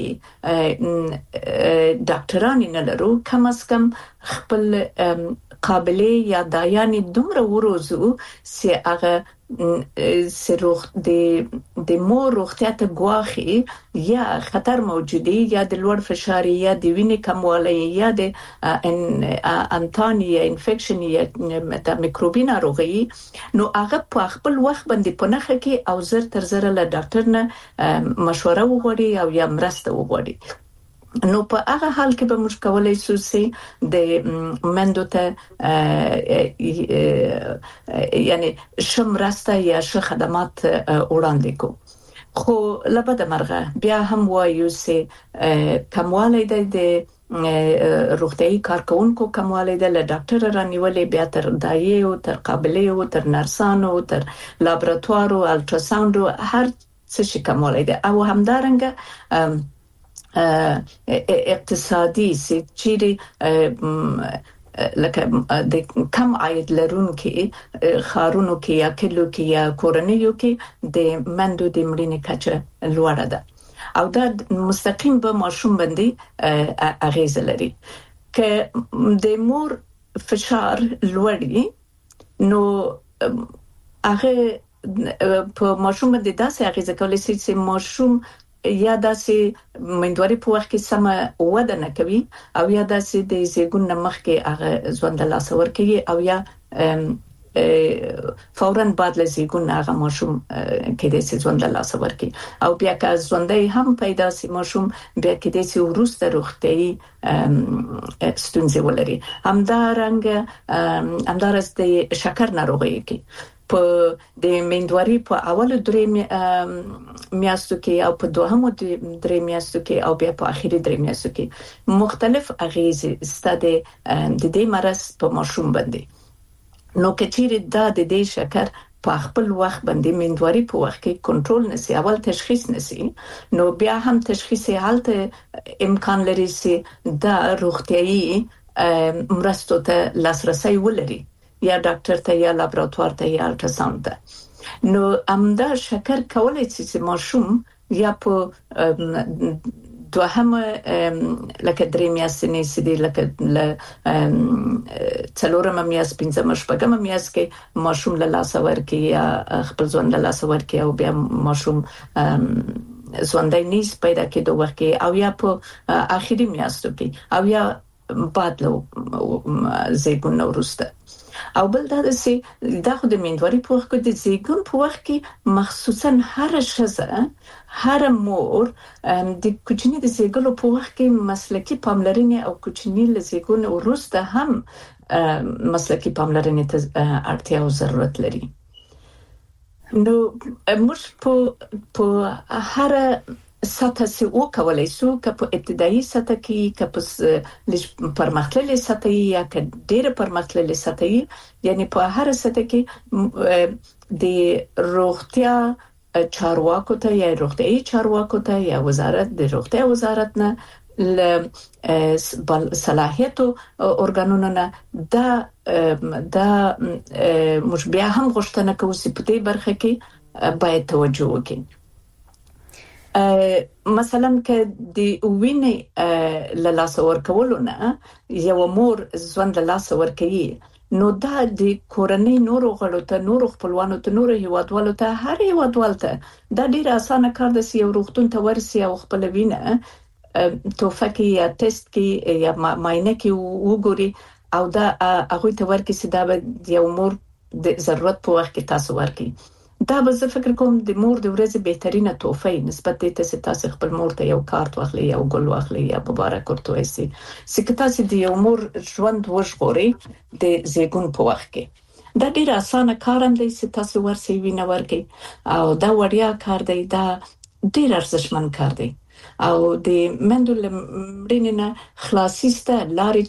ډاکټران نه لرو، کم از کم خپل قابلیت یا دایاني دومره وروزو چې هغه سروغ د مور روغتیا ته ګواخي یا خطر موجودي یا د لوړ فشار یا د وینې کموالی یا د انتانی یا انفیکشن یا د میکروبي ناروغي، نو هغه په خپل وخت باندې په نخښه کې او زر تر زر له ډاکټر نه مشوره وغوړي او یا مرسته وغوړي. نو په هغه حال کې به موږ کولای شو چې د مندو ته یعنی شمرسته یا ش خدمات وړاندې کو. خو لبد مرغه بیا هم وایو چې کموالی د روغتيایي کارکونکو کموالی د ډاکټر رانیولې بیا تر دایې او تر قابلیت او تر نرسانو تر لابراتوارو الټراساوند هر څه شي کموالی د او همدارنګه اقتصادي سچيري لکه د کم عاید لرونکو خارونو کې یا کلو کې یا کورنیو کې د مندو د مړینې کچه لوړه ده او دا مستقیم به ماشوم باندې اغیز لري. که د مور فشار لوړي نو هغه په ماشوم باندې داسې اغیز کوي چې ماشوم یا داسې مندواري په وخت کې سم وده نه کوي او یا داسې د زیګون مخ کې هغه ژوند له لاسه ورکوي او یا فوراً بعد له زیګون هغه ماشوم کې د ژوند له لاسه ورکوي او بیا که ژوندۍ هم پیدا سي ماشوم بیا کې د وروسته روغتيایي ستونزې ولري. همدارس د شکر ناروغي کې په د مندواري په اولو درې میاشتو کې او په دوهمو درې میاشتو کې او بیا په اخیری درې میاشتو کې مختلف اغیزې ستاسو د دې مرض په ماشوم باندې. نو کچېره د دې شکر په خپل وخت باندې مندواري په وخت کې کنټرول نشي، اول تشخیص نشي، نو بیا هم تشخیص حالت امکان لري چې د روغتيایي مرستو ته لاسرسي ولري یا ډاکټر ته یا لابراتوار ته یا الټراساوند ته. نو امدا شکر کولای شي چې ماشوم یا په دوهمه لکه درې میاشتې نسي لکه څلورمه میاشت پنځمه شپږمه میاشت کې ماشوم له لاسه ورکي یا خپل ځوان له لاسه ورکي او بیا ماشوم ژوندۍ نیس پیدا کېدو وخت کې او یا په اخیری میاشتو کې او یا بعد له زیګون وروسته. او بل دا چې د خو د مندواري په وخت کې د زیګون په وخت کې مخصوصا هر شزه هر مور د کوچنی د زیګلو په وخت کې مسلکی پاملرنه او کوچنی له زیګون وروسته هم مسلکی پاملرنه ته اړتیا او ضرورت لري. نو موږ په هر سطح سي او کولای سو که په ابتدایي سطح کې که په پرمختللي سطح یا که ډېر پرمختللي سطح یعنی په هر سطح کې د روغتیا چارواکو ته یا روغتيایي چارواکو ته یا وزارت د روغتیا وزارت نه صلاحیتو ارګانونو نه دا مش بیا هم غوښتنه کوي چې په دې برخه کې باید توجه وکړي. مثلا که د وینې لاس ورکولو نه یو مور ژوند لاس ورکوي نو دا د کورنۍ نورو غړو ته نورو خپلوانو ته نورو هیوادوالو ته هر هیوادوال ته دا ډیر اسانه کار دی چې یو روغتون ته ورسي او خپل وینه توفه کې یا ټیسټ کې یا معاینه کې وګوري او دا هغه ته ورکړي چې دا به یو مور د ضرورت په وخت کې تاسو ورکړي. دا به زه فکر کوم د مور د ورځې بهترینه تحفه نسبت ته چې تاسو خپل مور ته یو کارت واخلي یا ګل واخلي یا مبارک ورته وایي چې تاسو د یو مور ژوند وژغوري د زیږون په وخت کې. دا ډیر اسانه کار هم دی چې تاسو ورسې وینه ورکړي او دا وړیا کار دی. دا ډیر ارزښتمن کار دی او د مندل مړینه خلاصيسته لارې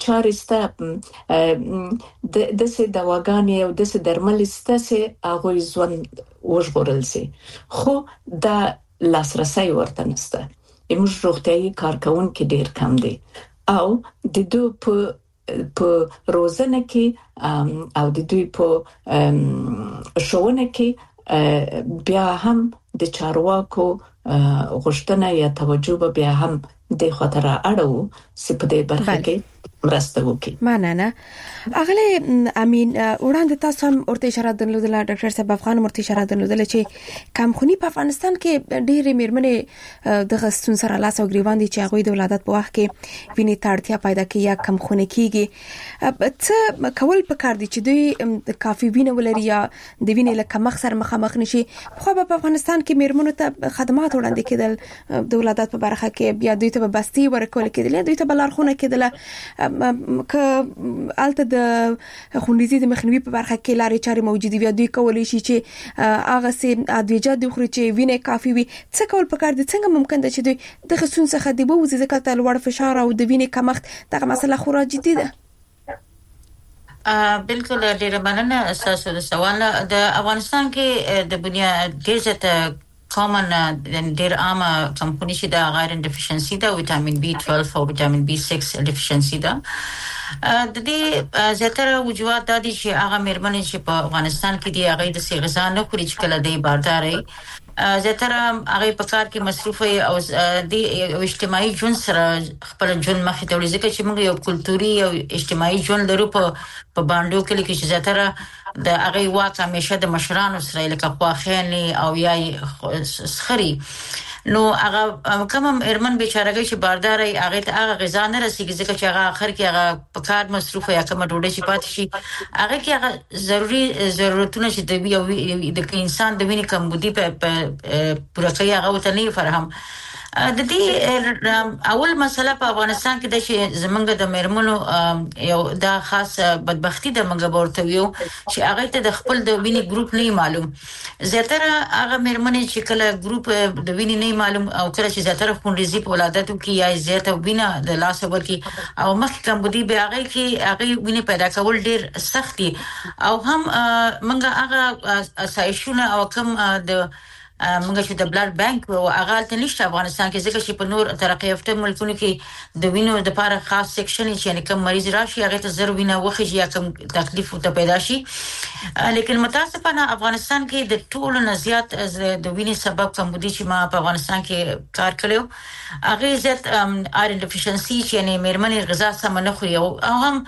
چارېسته د څه دواګانې او د څه درملسته چې هغه ژوند وژغورل سي خو دا لاسرسي ورته نشته. موږ روغتيایي کارکونکو ډیر کم دي او د دوی په روزنه کې او د دوی په ښوونه کې بیا هم د چارواکو غوښتنه یا توجه به بیا هم د خاطر اړو چې په دې برخه کې مرسته وکړي. مننه. اغله امین وړاندې تاسو هم ورته اشاره درلودل ډاکټر صاحب افغان ورته اشاره درلودل چې کمخونی په افغانستان کې ډېرې میرمنې د غستون سره لاس او گریوان دي چې هغه د ولادت په وخت کې وینې تړتیا پیدا کوي یا کمخونی کیږي. څه کول پکار دي چې دوی کافي وینې ولري یا د وینې له کمښت سره مخامخ نشي. خو په افغانستان کې میرمنو ته خدمات وړاندې کېدل د ولادت په برخه کې بیا دوی ته بستي ورکول کېدل دوی ته بلارخونه کېدل که الته د خونریزي د مخنیوي په برخه کې لارې چارې موجودې وي دوی کولای شي چې هغه سي ادویجات د خوري چې وینې کافي وي. څه کول پکار دي څنګه ممکن ده چې دوی د خصوص څخه دی بوزي ځکه ته لوړ فشار او د وینې کمښت دغه مسله خورا جدي ده. بالکل ډیر مننه اساسو د سوال د افغانستان کې د بنیاد ډیرته common ډیر عامه کمپونی چې د غیر ډیفیشنسي دا وټامین B12 او وټامین B6 ډیفیشنسي دا د دې زیاتره وجوهات د دې چې هغه میرمنې چې په افغانستان کې دی هغه د سي غذا نه خوري چې کله دی بارداري زیاتره هغه په کار کې مصروف او د اجتماعي ژوند سره خپل ژوند مخې ته وړي ځکه چې موږ یو کلتوري او اجتماعي ژوند لرو په باندې کې چې زیاتره د هغه واک همیشه د مشرانو سره لکه خواخېنی او یا سخري نو هغه کوم ارمن بیچارهګي چې بارداري هغه ته هغه غذا نه رسیږي ځکه چې هغه اخر کې هغه په کار مصروف یا کوم ډوډۍ چې پاتې شي هغه کې هغه ضرورتونه چې د انسان د وینې کمبودي په پوره کوي هغه ته نه فرهم. د دې اول مسله په افغانستان کې د چې زمونږ د میرمنو یو دا خاص بدبختی د منګه ورته یو چې هغه ته د خپل د وینې ګروپ نه معلوم. زیاتره هغه میرمنې چې کله ګروپ د وینې نه معلوم او کله چې زیاتره خونریزي په ولادتو کې یا زیاته وینه د لاس ورکی او مخ کمبودي به هغه کې هغه وینې پیدا کول ډیر سختي او هم منګه هغه سایشونه او کم د موږ چې د بلډ بانک او هغه تل نشته افغانستان کې ځکه چې په نور ترقی یافته ملکونو کې د وینو د لپاره خاص سیکشن چې یعنی کوم مریض راشي هغه ته زر وینه وخی یا کوم تکلیف ته پیدا شي. لیکن متاسفانه افغانستان کې د ټولو نه زیات د وینې سبب کمبودي چې ما په افغانستان کې کار کړو هغه زیات آیرن ډیفیشنسي چې یعنی میرمنې غذا سم نه خوري او هم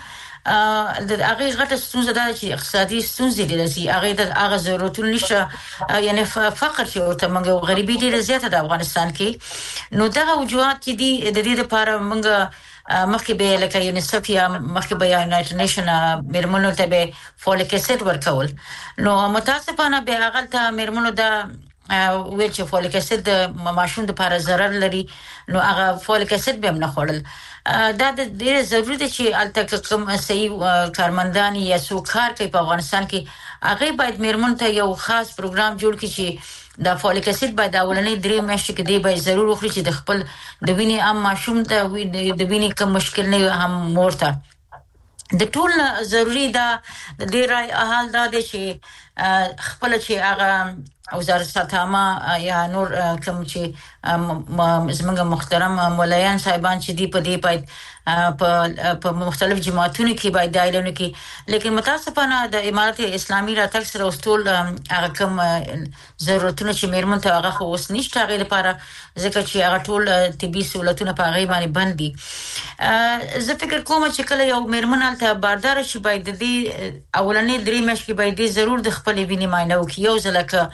د هغه غټه ستونزه ده چې اقتصادي ستونزې دي چې هغه د هغه ضرورتونه نشه یعنی فقر چې ورته موږ غریبي ډیره زیاته د افغانستان کې نو دا وجوهات چې دي د دې لپاره موږ مخکې به لکه یونیسف یا مخکې به یونایټډ نیشن میرمنو ته به فولیک اسید ورکول نو متاسفانه به هغه ته میرمنو د ویل چې فولیک اسید د ماشوم لپاره ضرر لري نو هغه فولیک اسید به نه خورل دا د ډېر ضروري دی چې الته کوم صحیح کارمندان یا سوکار کوي په افغانستان کې هغه باید میرمن ته یو خاص پروګرام جوړ کړي چې د فولیک اسید باید اولنې 3 میاشتې کې دی به ضرور وخوري چې د خپل د وینې عام ماشوم ته د وینې کوم مشکل نه هم مورته د ټول ضروری دا د ډیرای حال دا دی چې خپل چې هغه وزارت صحه یا نور کوم چې زمونږ محترم مولایان صاحبان چې دی په دې باید په مختلف جماعتونو کې باید دایلونه کې لیکن متاسفانه د امارت اسلامي راتګ سره وستول هغه کوم ضرورتونه چې میرمن ته هغه اوس نشته هغه لپاره ځکه چې هغه ټول طبي سہولتونه په هغه باندې بند دي زه فکر کوم چې کله یو میرمن ته باردار شي باید د اولنې 3 میاشتې کې باید ضرور د خپل وینې معاینه وکړي یو ځلکه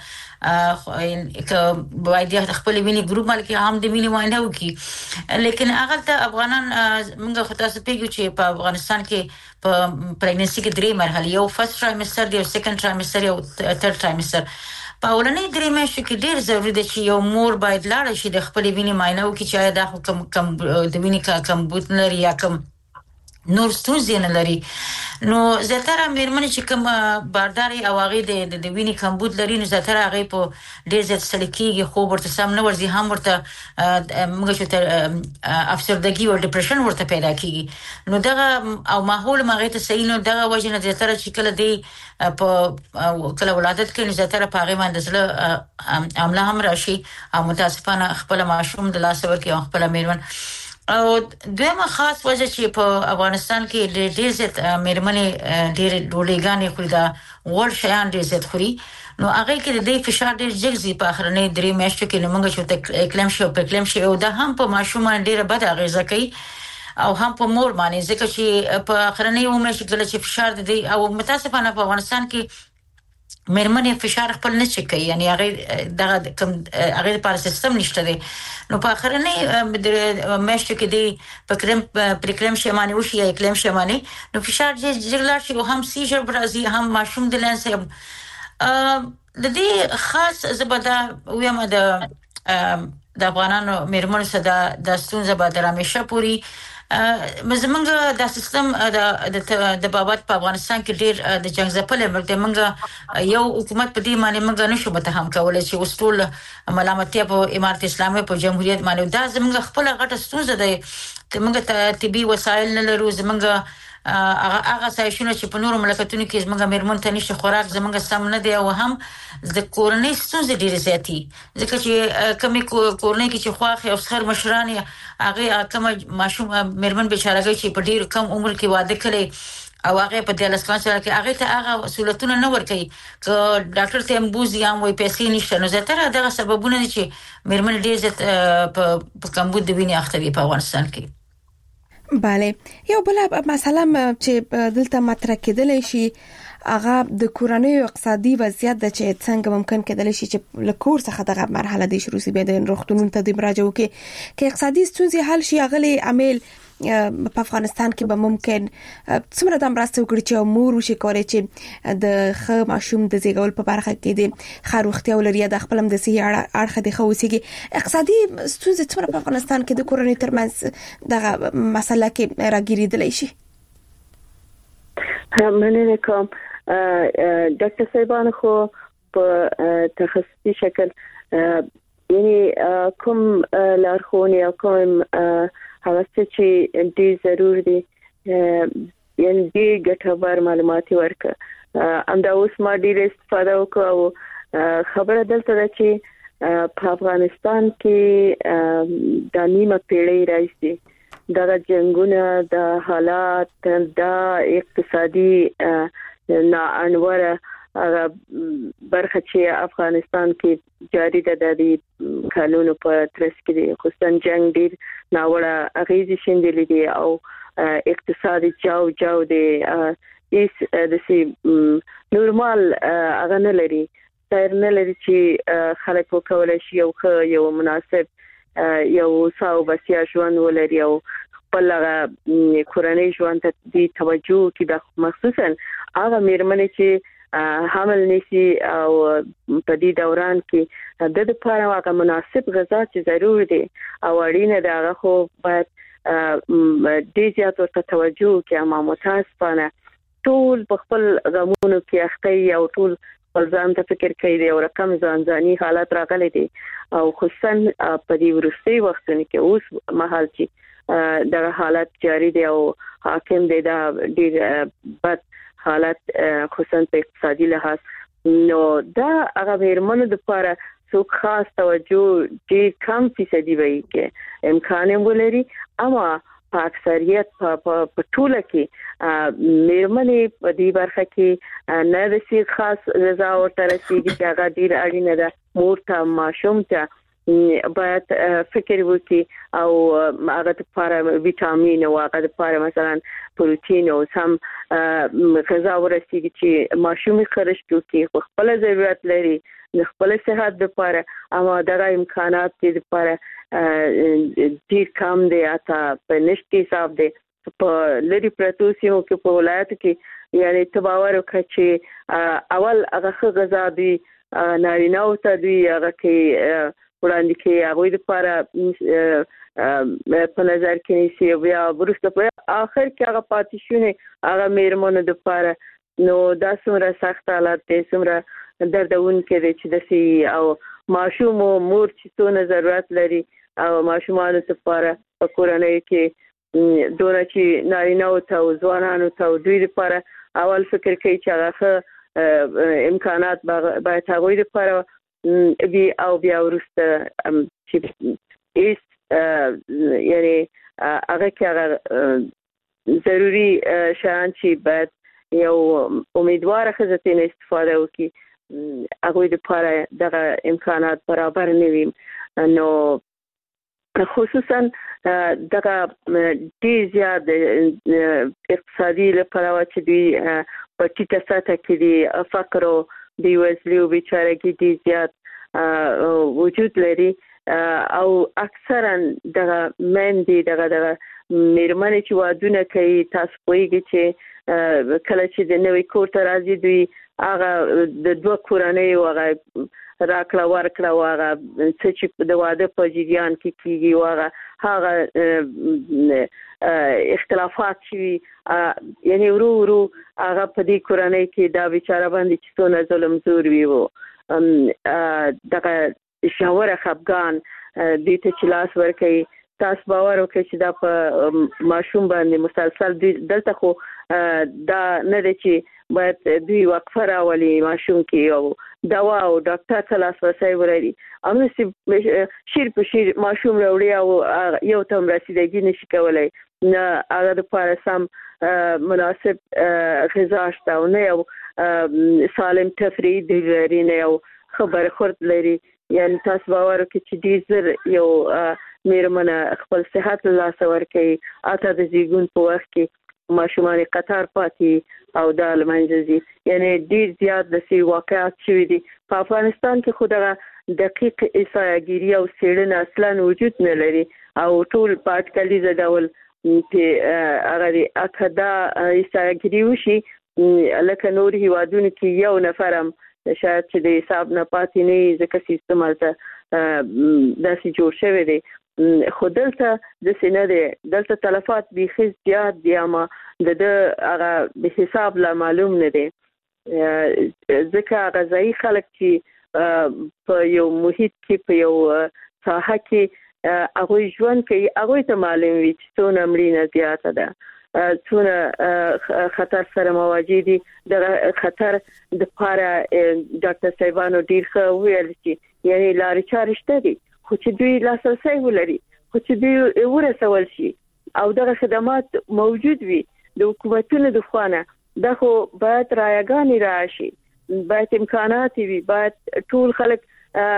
باید خپل وینې ګروپ مال کې عام د وینې معاینه وکړي لیکن هغه ته افغانان موږ خو تاسو پیګو چې په افغانستان کې په پریګننسي کې 3 مرحله یو فرست ټرایمستر دی او سیکنډ ټرایمستر او تھرد ټرایمستر په اولنې 3 میاشتې کې ډېر ضروری دی چې یو مور باید لاړ شي د خپل وینې معاینه وکړي چې دا کم د وینې کم بوت لري یا کم نور ستونزې نه لري نو زتره میرمن چې کوم بارداري او هغه د وینې کمبود لري نو زتره هغه په ډېر ځل سړکیږي خو ورته سم نه ورځي هم ورته موږ چې افسردګي او ډیپریشن ورته پیدا کیږي نو دغه او ماحول مغه ته صحیح نو دغه وجه نه زتره چې کله دی په کله ولادت کې نو زتره په هغه باندې زله عمله هم راشي او متاسفانه خپل ماشوم د لاس ورکې او خپل میرمن او دغه خاص وجه چې په افغانستان کې ډېر زیات میرمنې ډېر ډوډۍ خوري دا ور شیان ډېر زیات خوري نو هغه کې د فشار ډېر جګزي په اخرنې 3 میاشتو کې نو موږ چې اکلم شو او دا هم په ماشوم ډېر بد اغیزه کوي او هم په مور باندې ځکه چې په اخرنې عمر کې کله چې فشار دی او متاسفانه په افغانستان کې میرمنې فشار خپل نه چکي یعنی هغه دغه کوم هغه لپاره سیستم نشته دی نو په اخرنې مېشته کې دی په پریکرم شمانه او شي اکلم شمانه نو فشار جګلا شي او هم سیجر برازي هم ماشوم د لنس د دې خاص زبده ویم د افغانانو میرمنو سره د ستونزه به درامشه پوری زمونږ د سیستم د بابت په افغانستان کې ډېر د جنگ ځپلې موږ یو حکومت په دې معنی موږ نشو متهم کولای چې وستول ملامتیا په امارت اسلامي په جمهوریت باندې دا زمونږ خپل غټه ستونزه ده چې موږ ته طبي وسایل نه لرو زمونږ هغه سایشونه چې په نورو مملکتونو کې زمونږ میرمن ته نشي خوراک زمونږ سم نه دی او هم د کورنۍ ستونزې ډېرې زیاتې ځکه چې کمی کورنۍ کې چې خواخ او سخر مشران هغه کوم ماشوم میرمن بیچارهګي چې په ډېر کم عمر کې واده کړي او هغه په دلس کان سره کې هغه ته هغه سہولتونه نه ورکړي ک ډاکټر ته امبوز یا وې پیسې نشته نو زتره دغه سببونه دي چې میرمن ډېر زیات په کمبود د وینې اخته په افغانستان کې بله یو بل مثلا چې دلته مطرح کېدل شي هغه د کورنۍ اقتصادي وضعیت د چې څنګه ممکن کېدل شي چې لکور څخه دغه مرحله د شروع سي به د روغتونونو ته د مراجعه وکړي کې اقتصادي ستونزې حل شي غلي عمل په افغانستان کې به ممکن څومره د مرسته وکړي چې مور وشي کولای چې د خ ماشوم د زیږول په برخه کې د خاروختیا ولري د خپلم د صحي اړخ د خوسيږي اقتصادي ستونزې څومره په افغانستان کې د کورنۍ ترمنځ دغه مسله کې راګیریدل شي مننه کوم ډاکټر صاحبان خو په تخصصي شکل یعنی کوم لارښوونې او کوم هغه چې دې ضرور دي یعنی دې ګټور معلومات ورکړه امدا اوس ما ډېر استفاده وکړو خبره دلته ده چې په افغانستان کې د نیمه پیړۍ راځي دا جنگونه د حالات د اقتصادي ناانوره برخه چې افغانستان کې جاری ده د قانون په ترڅ کې خصوصا جنگ ډیر ناوړه اغیزې شیندلې دي او اقتصادي جاو دی هیڅ د سي نورمال هغه نه لري تر نه لري چې خلک وکولای شي یو مناسب یو ساو بسیا ژوند ولري او خپل کورنۍ ژوند ته د توجه کې د مخصوصا هغه میرمنې چې حمل نشي او په دې دوران کې د لپاره واقع مناسب غذا چې ضروري دي او اړینه ده هغه خو باید د زیات ورته توجه کوي. اما متاسفانه ټول په خپل غمونو کې اخته او ټول ځان ته فکر کوي دی او رقم ځانځاني حالت راغلي دي او خصوصا په دې ورستي وختونو کې اوس مهال چې د حالت جاری دی او حاکم دی دا ډیر بد حالت خصوصا په اقتصادي لحاظ نو دا هغه هرمنو د لپاره څو خاص توجه ډیر کم فیصدي وي کې امکان ولري اما په اکثریت په ټوله کې میرمنې په دې برخه کې نه د سي خاص غذا او ترسيږي چې هغه ډیر اړینه ده مور ته ماشوم ته باید فکر وکړي او هغه لپاره ویټامین او هغه لپاره مثلا پروتین او سم غذا ورسیږي چې ماشوم خرج کوي خپل ضرورت لري د خپل صحت لپاره اما دغه امکانات دې لپاره ډیر کم دي اته په نشتی حساب دي په لری پروتوسیو کې په ولایت کې یعنی تباور وکړي اول هغه غذا دي نارینه او ته دی هغه کې وړاندې کې هغه لپاره په نظر کې نیسي بیا ورسته په اخر کې هغه پاتیشونه هغه میرمنو د لپاره نو دا څومره سخت حالت دي څومره دردون کې دي چې د سي او ماشوم او مور چې څونه ضرورت لري او ماشومان لپاره په کورنۍ کې دونه چې نارینه او ته ځوانانو ته دوی لپاره اول فکر کوي چې هغه امکانات باید هغه لپاره بي او بیا ورسته چې ایس یعنی هغه کې ضروري شان چې باید یو امیدوار خزته نه استفاده وکړي هغه لپاره دغه امکانات برابر نه وي نو خصوصا دغه ډیر زیات اقتصادي لپاره چې دی په ټیټه سطح کې دی فقر او بیوزلي او بیچارهګي دي زیات وجود لري او اکثرا دغه مندي دغه میرمنې چې وادونه کوي تاسو پوهیږئ چې کله چې د نوې کور ته راځي دوی هغه د دوه کورنۍ هغه راکړه ورکړه هغه چې د واده په جریان کې کیږي هغه اختلافات شي یعنی ورو هغه په دې کورنۍ کې دا بیچاره باندې چې څونه ظلم زور وي وو دغه شاوره خفقان دې ته چلاس ورکي تاسو باور وکړئ چې دا په ماشوم باندې مسلسل دلته خو دا نه دي چې باید دوی وقفه راولي ماشوم کې او دوا او ډاکټر ته لاسرسي ولري امنه شیر په شیر ماشوم راوړي او یو تم رسیدګي نشي کولای نه هغه لپاره سم مناسب غذا شته او نه یو سالم تفریح دی لري نه یو خبر خورد لري یعنی تاسو باور وکړئ چې دې زر یو میرمنه خپل صحت له لاسه ورکړي اته د زیګون په وخت کې ماشومان قطار پاتې او د لمنځي یعنی ډیر زیات د سی واقعات شوي دي په افغانستان کې خو دقیق احصایګری او څېړنه اصلا وجود نه لري او ټول پاتکلیزه ډول په هغه اکدا احصایګری وشي لکه نور هیوادونو کې یو نفرم شاید چې د حساب نه پاتې نه ځکه سیستم هلته داسې جوړ شوی دی خو دلته د سینه دی دلته تلفات بيخي زیات دي اما د هغه د حساب لا معلوم نه دی ځکه غذایی خلک چې په یو محیط کې په یو ساحه کې هغه ژوند کوي هغه ته معلوم وي چې څونه مړینه زیاته ده څونه خطر سره مواجه دي د خطر د لپاره ډاکټر صاحبانو ډیر ښه ویل چې یعنی لارې چارې شته دي خو چې دوی لاسرسي ولري خو چې دوی ورسول شي او دغه خدمات موجود وي د حکومتونو د خوانه دا خو باید رایګانې راشي باید امکانات وي باید ټول خلک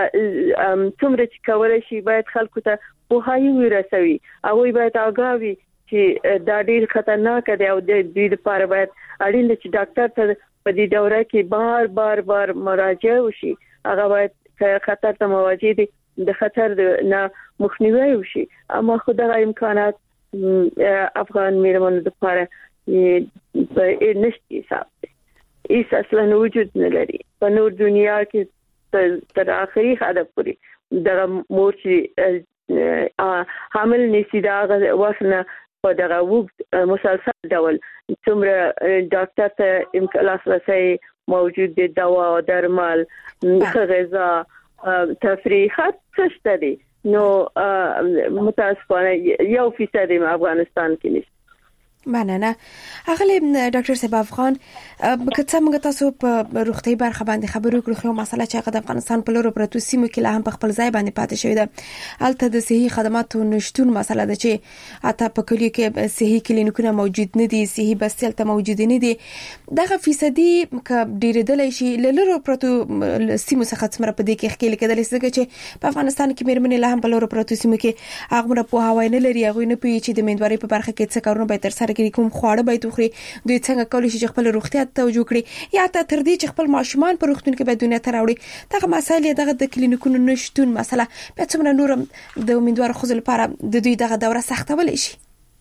څومره چې کولای شي باید خلکو ته پوهاوی ورسوي او باید آگاهي چې دا ډیر خطرناک دی او د دې لپاره باید اړین دي چې ډاکټر ته په دې دوره کې بار مراجعه وشي هغه باید خطر ته مواجه دي د خطر نه مخنیوي وشي اما خدای امکانات افغان میرمنو لپاره په نشتی حساب هیڅ اصلا وجود نه لري په نور دنیا کې تر اخري حد پورې د مور چې حامل نشي دا وسنه په دغه وخت مسلسل ډول څومره ډاکټر ته امکان لاسرسي موجود دي، دوا او درمل، غذا، تفریح څه شته دي. نو متاسفانه 1% افغانستان کې نشته. مننه. اغلی ډاکټر صاحب افغان کته موږ تاسو په روغتي برخه باندې خبرو کړو، خو مسله چې د افغانستان په لور پرتو سیمو کې لا هم په خپل ځای باندې پاتې شوې ده. الته د صحي خدماتو نشټون مسله ده چې اته په کلیو کې صحي کلینیکونه موجود نه دي، صحي بستیل ته موجود نه دي. دغه فیصدي ک ډیرېدل شي لرو پرتو سیمو څخه څمره په دې کې خکېل کېدل څنګه چې په افغانستان کې مېرمنې لا هم په لور پرتو سیمو کې هغه په هواي نه لري، هغه نه پوي چې د میندواري په برخه کې څه کارونه به تر سره کوم خواړه به توخري، دوی څنګه کولی شي خپل روغتیا ته توجه کړي یا ته تر دې چې خپل ماشومان په روغتون کې به دنیا ته راوړي. دغه مسایل دغه د کلینیکونو نشټون مسله په څومره نورم د امیدوار خو لپاره د دوی دغه دوره سختول شي.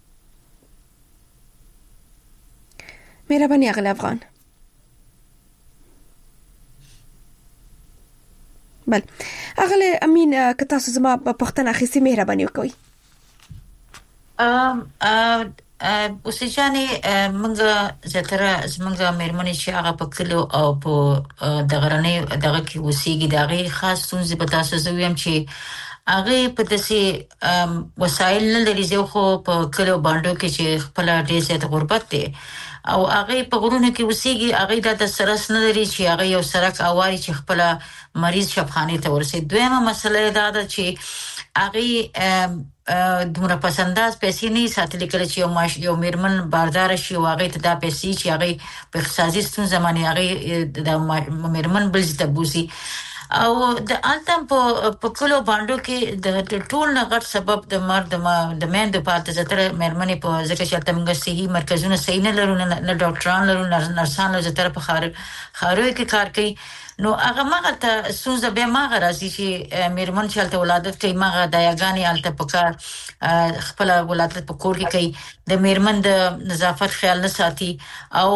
مهرباني اغلی افغان. بل اغلی امین که تاسو زما په پښتنه اخیستي مهرباني وکړئ. اوسېجانې موږ زتره زموږ مېرمنې چې هغه په کلو او په د غرنۍ دغه کې اوسېږي د هغې خاص ستونزې په تاسو زه ویم چې هغې په داسې وسایل نه لري. زه خو په کلو باندو کې چې خپل ډېر زیات غربت دی او هغې په غرونو کې اوسېږي، هغې د سرس نه لري چې هغه یو سرک اواري چې خپل مریض شفاخانې ته ورسي. دویمه مسله دا ده چې هغې دومره پسنداز پیسې نه ساتلې کله چې یو میرمن باردار شي او هغه ته دا پیسې چې هغه په اقتصادي ستونزې باندې هغه د میرمن بل ځای ته بوزي. او د التم په کلو باندو کې د ټول نغټ سبب د مرد د مېند په اړه زتره مېرمنې په ځکه چې تمګه صحي مرکزونه صحیح نه لرو، نه ډاکټران لرو، نه نرسان لرو، زتره په خاروي کې کار کوي. نو هغه مغه ته سوزه به مغه راځي چې میرمن چلته ولادت کوي، مغه د یاګانی الته پکار خپل ولادت په کور کې کوي، د میرمن د نظافت خیال نه ساتي. او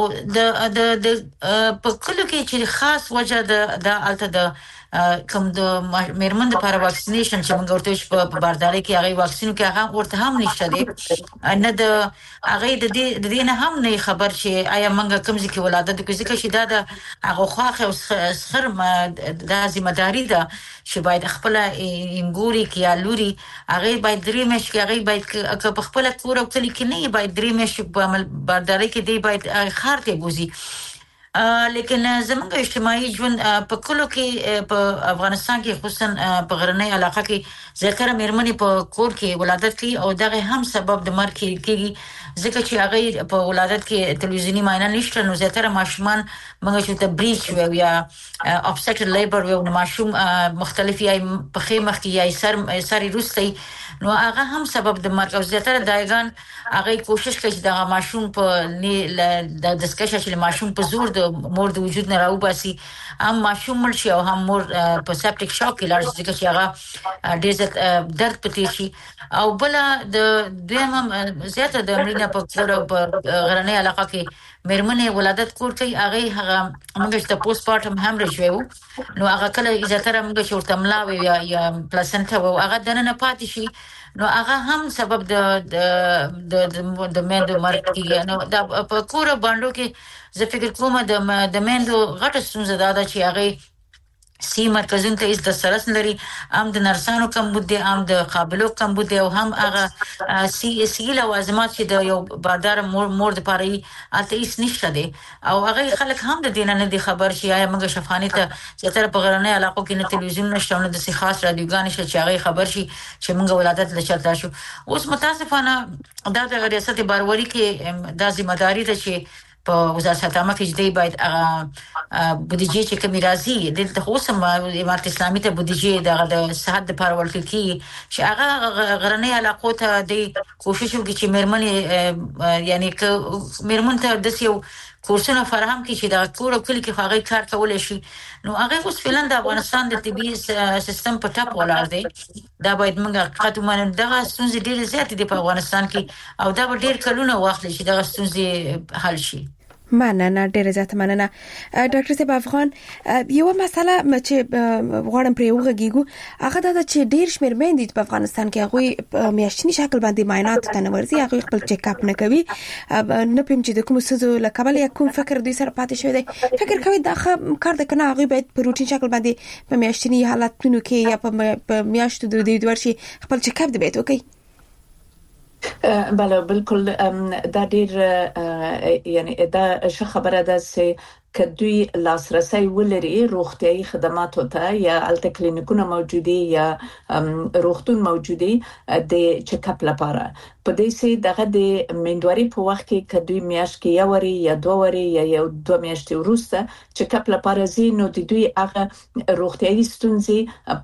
د په کلو کې چې خاص وجه د الته د کوم د میرمن د لپاره واکسینیشن چې موږ ورته په بارداري کې هغه واکسینو کې هغه ورته هم نشته دی، نه د هغه د دې نه هم نه خبر چې آیا موږ کوم ځکه ولادت کوي ځکه چې دا د هغه خواخ او سخر د ذمہداري ده چې باید خپل انګوري کې یا لوري هغه باید درې مېش کې هغه باید په خپل کور او کلی کې نه باید درې مېش په عمل بارداري کې دی باید خارته بوزي. لیکن زمونږ اجتماعي ژوند په کلو کې په افغانستان کې خصوصا په غرنۍ علاقه کې ذکر مېرمنې په کور کې ولادت کوي او دغه هم سبب د مرګ کېږي ځکه چې هغه په ولادت کې تلویزیونی معاینه نشته. نو زیاتره ماشومان موږ چې ته بریچ وي یا obstetric labor وي نو ماشوم مختلف یا په خېمه کې یا سر روستي، نو هغه هم سبب د مرګ او زیاتره دایګان هغه کوشش کوي چې د ماشوم په د دسکشه چې ماشوم په زور مور د وجود نه راوباسي، هم ماشوم مړ شي او هم مور په سپټیک شاک کې لاړ شي چې هغه ډېر درد پاتې شي. او بل د دویمه زیاته د مړینه په غرنۍ علاقه کې مېرمنې ولادت کور کوي، هغه موږ چې پوسټ پارټم هیمریج وایو، نو هغه کله زیاتره موږ چې ورته ملا وي یا پلاسنټا وایو هغه دنه پاتې شي، نو هغه هم سبب د مېندو مرګ کېږي. نو د په کور باندې کې زه فکر کوم د مېندو غټه ستونزه ده چې هغه سی مرکزونه ته د سرس لري، هم د نرسانو کمبود دي، هم د قابلو کمبود دي، او هم هغه سی لوازمات چې د یو باردار مور د پاره اته هیڅ نشته دي. او هغه خلک هم د دینه نه دي خبر شي یا موږ شفانې ته زیاتره په غرنۍ علاقو کې نه تلویزیون نشته، نه د خاص رادیوګان شته چې هغه خبر شي چې موږ ولادت لچلتا شو. اوس متاسفانه دا د ریاست باروری کې د ځمداري ده چې په وزارت عامه کې دی باید بودیجه چې کمی راځي دلته اوسم امارت اسلامي ته بودیجه د صحت لپاره ورکړي چې هغه غرنۍ علاقو ته د کوشش وکړي چې مېرمنې یعنی ک مېرمن ته د یو کورسونه فراهم کړي چې د کور او کلی کې هغه کار کولای شي. نو هغه اوس فعلا د افغانستان د طبي سیستم په ټاپ ولاړ دی. دا باید موږ قطعاً دغه ستونزې ډېر زیات دي په افغانستان کې او دا ډېر کلونه واخلي چې دغه ستونزې حل شي. مننه ډیره زیاته مننه ډاکټر صاحب افغان یو مسله چې غواړم پرې وغږیږو هغه دا چې ډیر شمیر میندې په افغانستان کې هغه میاشتنی شکل باندې معاینات ته نه ورځي هغه خپل چیک اپ نه کوي نه پم چې د کوم څه له کبل یا کوم فکر دوی سره پاتې شوی دی فکر کوي دا کار د کنه هغه باید په روټین شکل باندې په میاشتنی حالتونو کې یا په میاشتو د دوی ورشي خپل چیک اپ دی وکي بله بالکل دا ډیر یعنی دا ښه خبره ده چې کدوې لاسرسي ولري روغتيایي خدماتو ته یا الته کلینیکونه موجودي یا روغتون موجودي د چیک اپ لپاره په دې سي دغه د مندوري په وخت کې کدوې میاشت کې یو وری یا دوه وری یا یو دوه میاشتې وروسته چیک اپ لپاره زینو د دوی هغه روغتيایي ستونزې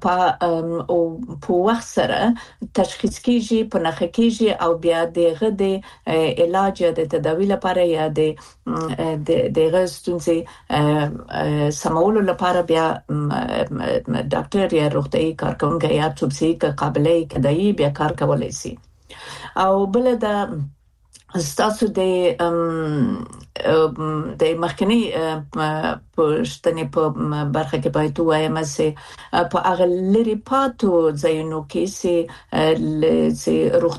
په وخت سره تشخیص کیږي په نخښه کیږي او بیا دغه د علاج یا د تداوی لپاره یا د ستونزې سمولو لپاره بیا ډاکټر یا روغتيایي کارکونکي یا څوک قابلیت کدی بیا کار کولای شي او بل دا ستاسو د مخکنی پښتنې په برخه کې باید وایم چې په هغه لري پاتو ځایونو کې چې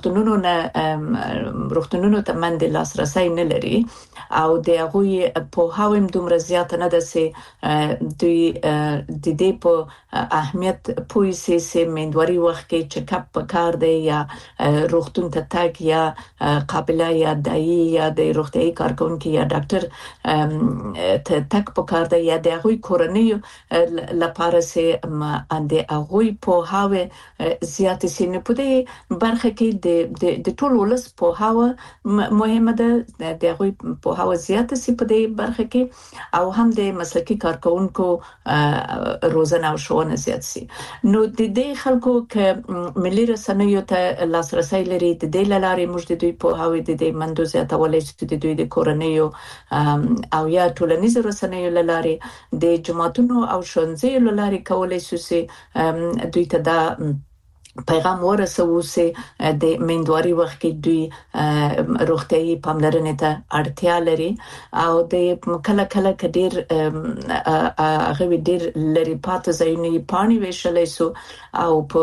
روغتونونو ته مند لاسرسي نه لري او د هغه په هاویم دومره زیات نه ده چې دوی د دې په اهمیت پوي چې مندوري وخت کې چیک اپ کار دی یا روغتون ته تګ یا قابلیت یا دایي یا د روغتيایي کارکونکي یا ډاکټر ته تک په کار دی یا د هغوی کورنۍ لپاره چې د هغوی په هاوه زیات سینې په دې برخه کې د ټول ولس په هاوه مهمه ده د هغوی په هاوه زیات سي په دې برخه کې او هم د مسلکي کارکونکو روزنه او ښوونه زیات سي نو د دې خلکو ک ملي رسنیو ته لاسرسي لري د دې لارې موږ د دوی په هاوه د مندو زیاتولای چې د دوی د کورنۍ او یا ټولنیزو رسنیو لارې د جماعتونو او ښوونځیو لارې کولای شي دوی ته دا پیغام ورسوي چې د مندوري وخت کې دوی روغتيایي پاملرنې ته اړتیا لري او د کله کډیر هغه ډیر لري پاتې ځایونه پانی ویشلې سو او په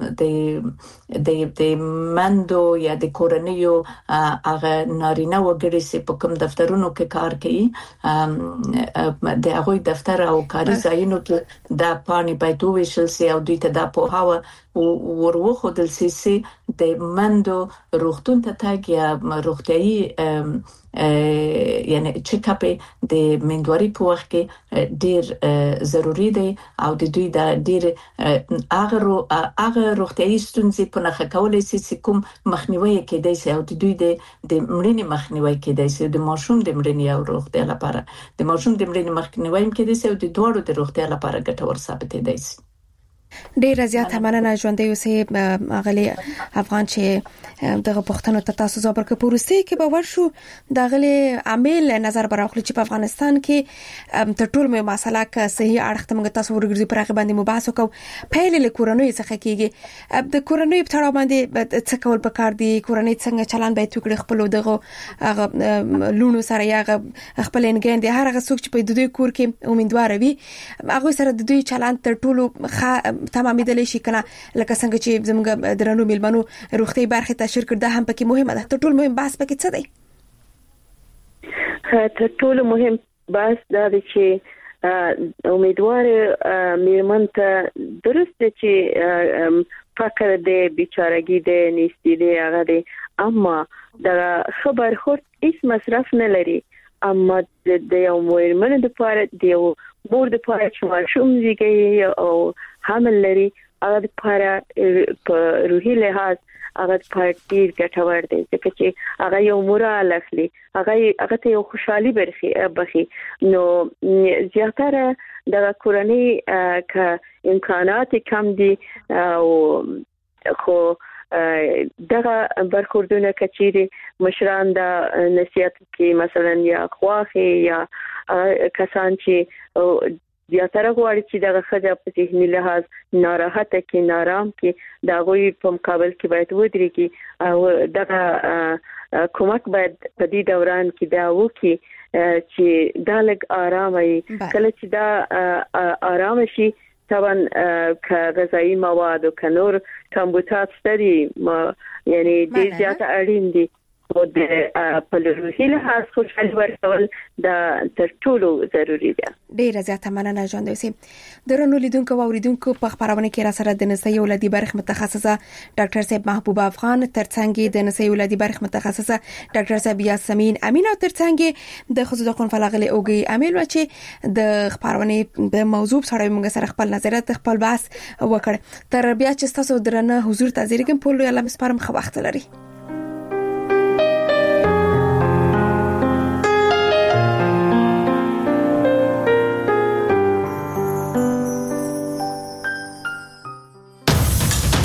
د مندو یا د کورنیو هغه نارینه وګړي چې په کوم دفترونو کې کار کوي د هغه دفتر او کاري ځایونو کې دا پانی باید ویشل شي او دوی ته دا په هوا وروخو د سیسي د مندو روغتون ته تاګ یا روغتيایي یعنی چیک اپ د مندوري په وخت کې ډیر ضروری دی او د دوی د ډیر هغه روغتيایي ستونزې په نخښه کولای شي کوم مخنیوي کېدای شي او د دوی د مړینې مخنیوي کېدای شي د ماشوم د مړینې او روغتیا لپاره د ماشوم د مړینې مخنیوي کېدای شي او د دوړو د روغتیا لپاره ګټور ثابت دی ډیر زیاته مننه ژوندۍ اوسې غلي افغان چې دغه پښتنو ته تاسو زبر کې پورسته کې به ورشو دغه عامل نظر براخلي چې په افغانستان کې تر ټولو مهمه مسله کې صحیح اړخ ته موږ تاسو ورګرځي پر هغه باندې مباحثه کوو پیل له کورنۍ څخه کېږي د کورنۍ په تړاو باندې څه کول پکار دي کورنۍ څنګه چلان باید وکړي خپل دغه لونو سره یا خپل انګین دي هر هغه څوک چې په دوی کور کې امیدوار وي هغه سره د دوی چلان تر ټولو تمامېدلی شي کنه لکه څنګه چې زموږ درنو میلمنو روغتي برخه ته شرکت ده هم پکې مهمه ده تر ټولو مهم بحث پکې څه دی تر ټولو مهم بحث دا دی چې امیدوار میرمن ته درست چې فقر دې بیچارهګي دې نيستي دې هغه دې اما دا خبر خور هیڅ مصرف نه لري اما د یو میرمن د پاره د یو مور د پاره چې ماشوم زیږي او حامل لري هغه د پاره په روحي لحاظ هغه پارټیر ګټور دی ځکه چې هغه یو مورال اخلي هغه ته یو خوشحالي بخي نو زیاتره د کورنۍ ک امکانات کم دي او خو دغه برخوردونه کچيري مشران د نصيحت کې مثلا یا خواخي یا کسان چې زیاتره غواړي چې دغه خځه په ذهني لحاظ ناراحته کې نارام کې دا غوي په مقابل کې باید ودرېږي او دغه کومک باید په دې دوران کې دا وکړي چې دا لږ آرامي کله چې دا آرام شي طبعا غذایی مواد او کنور کمبوتات ستري یعنی ډیر زیات اړین دي او د پلوروهي له خوشحالي ورکول دا تر ټولو ضروری دی. ډیره زیاته مننه ژوند اوسئ. درنو لیدونکو او اوریدونکو په خبرونه کې را سره د نسایي ولادي برخه متخصصه ډاکټر صاحب محبوب افغان، ترڅنګ د نسایي ولادي برخه متخصصه ډاکټر صاحب یاسمین امین او ترڅنګ د خصوصي قانون فلغلي اوګي امیر چې د خبرونه د موضوع سره موږ سره خپل نظریات خپل بحث وکړ. تر بیا چې تاسو درنه حضور تازه کوم په لوی علم سپارم خو وخت لري.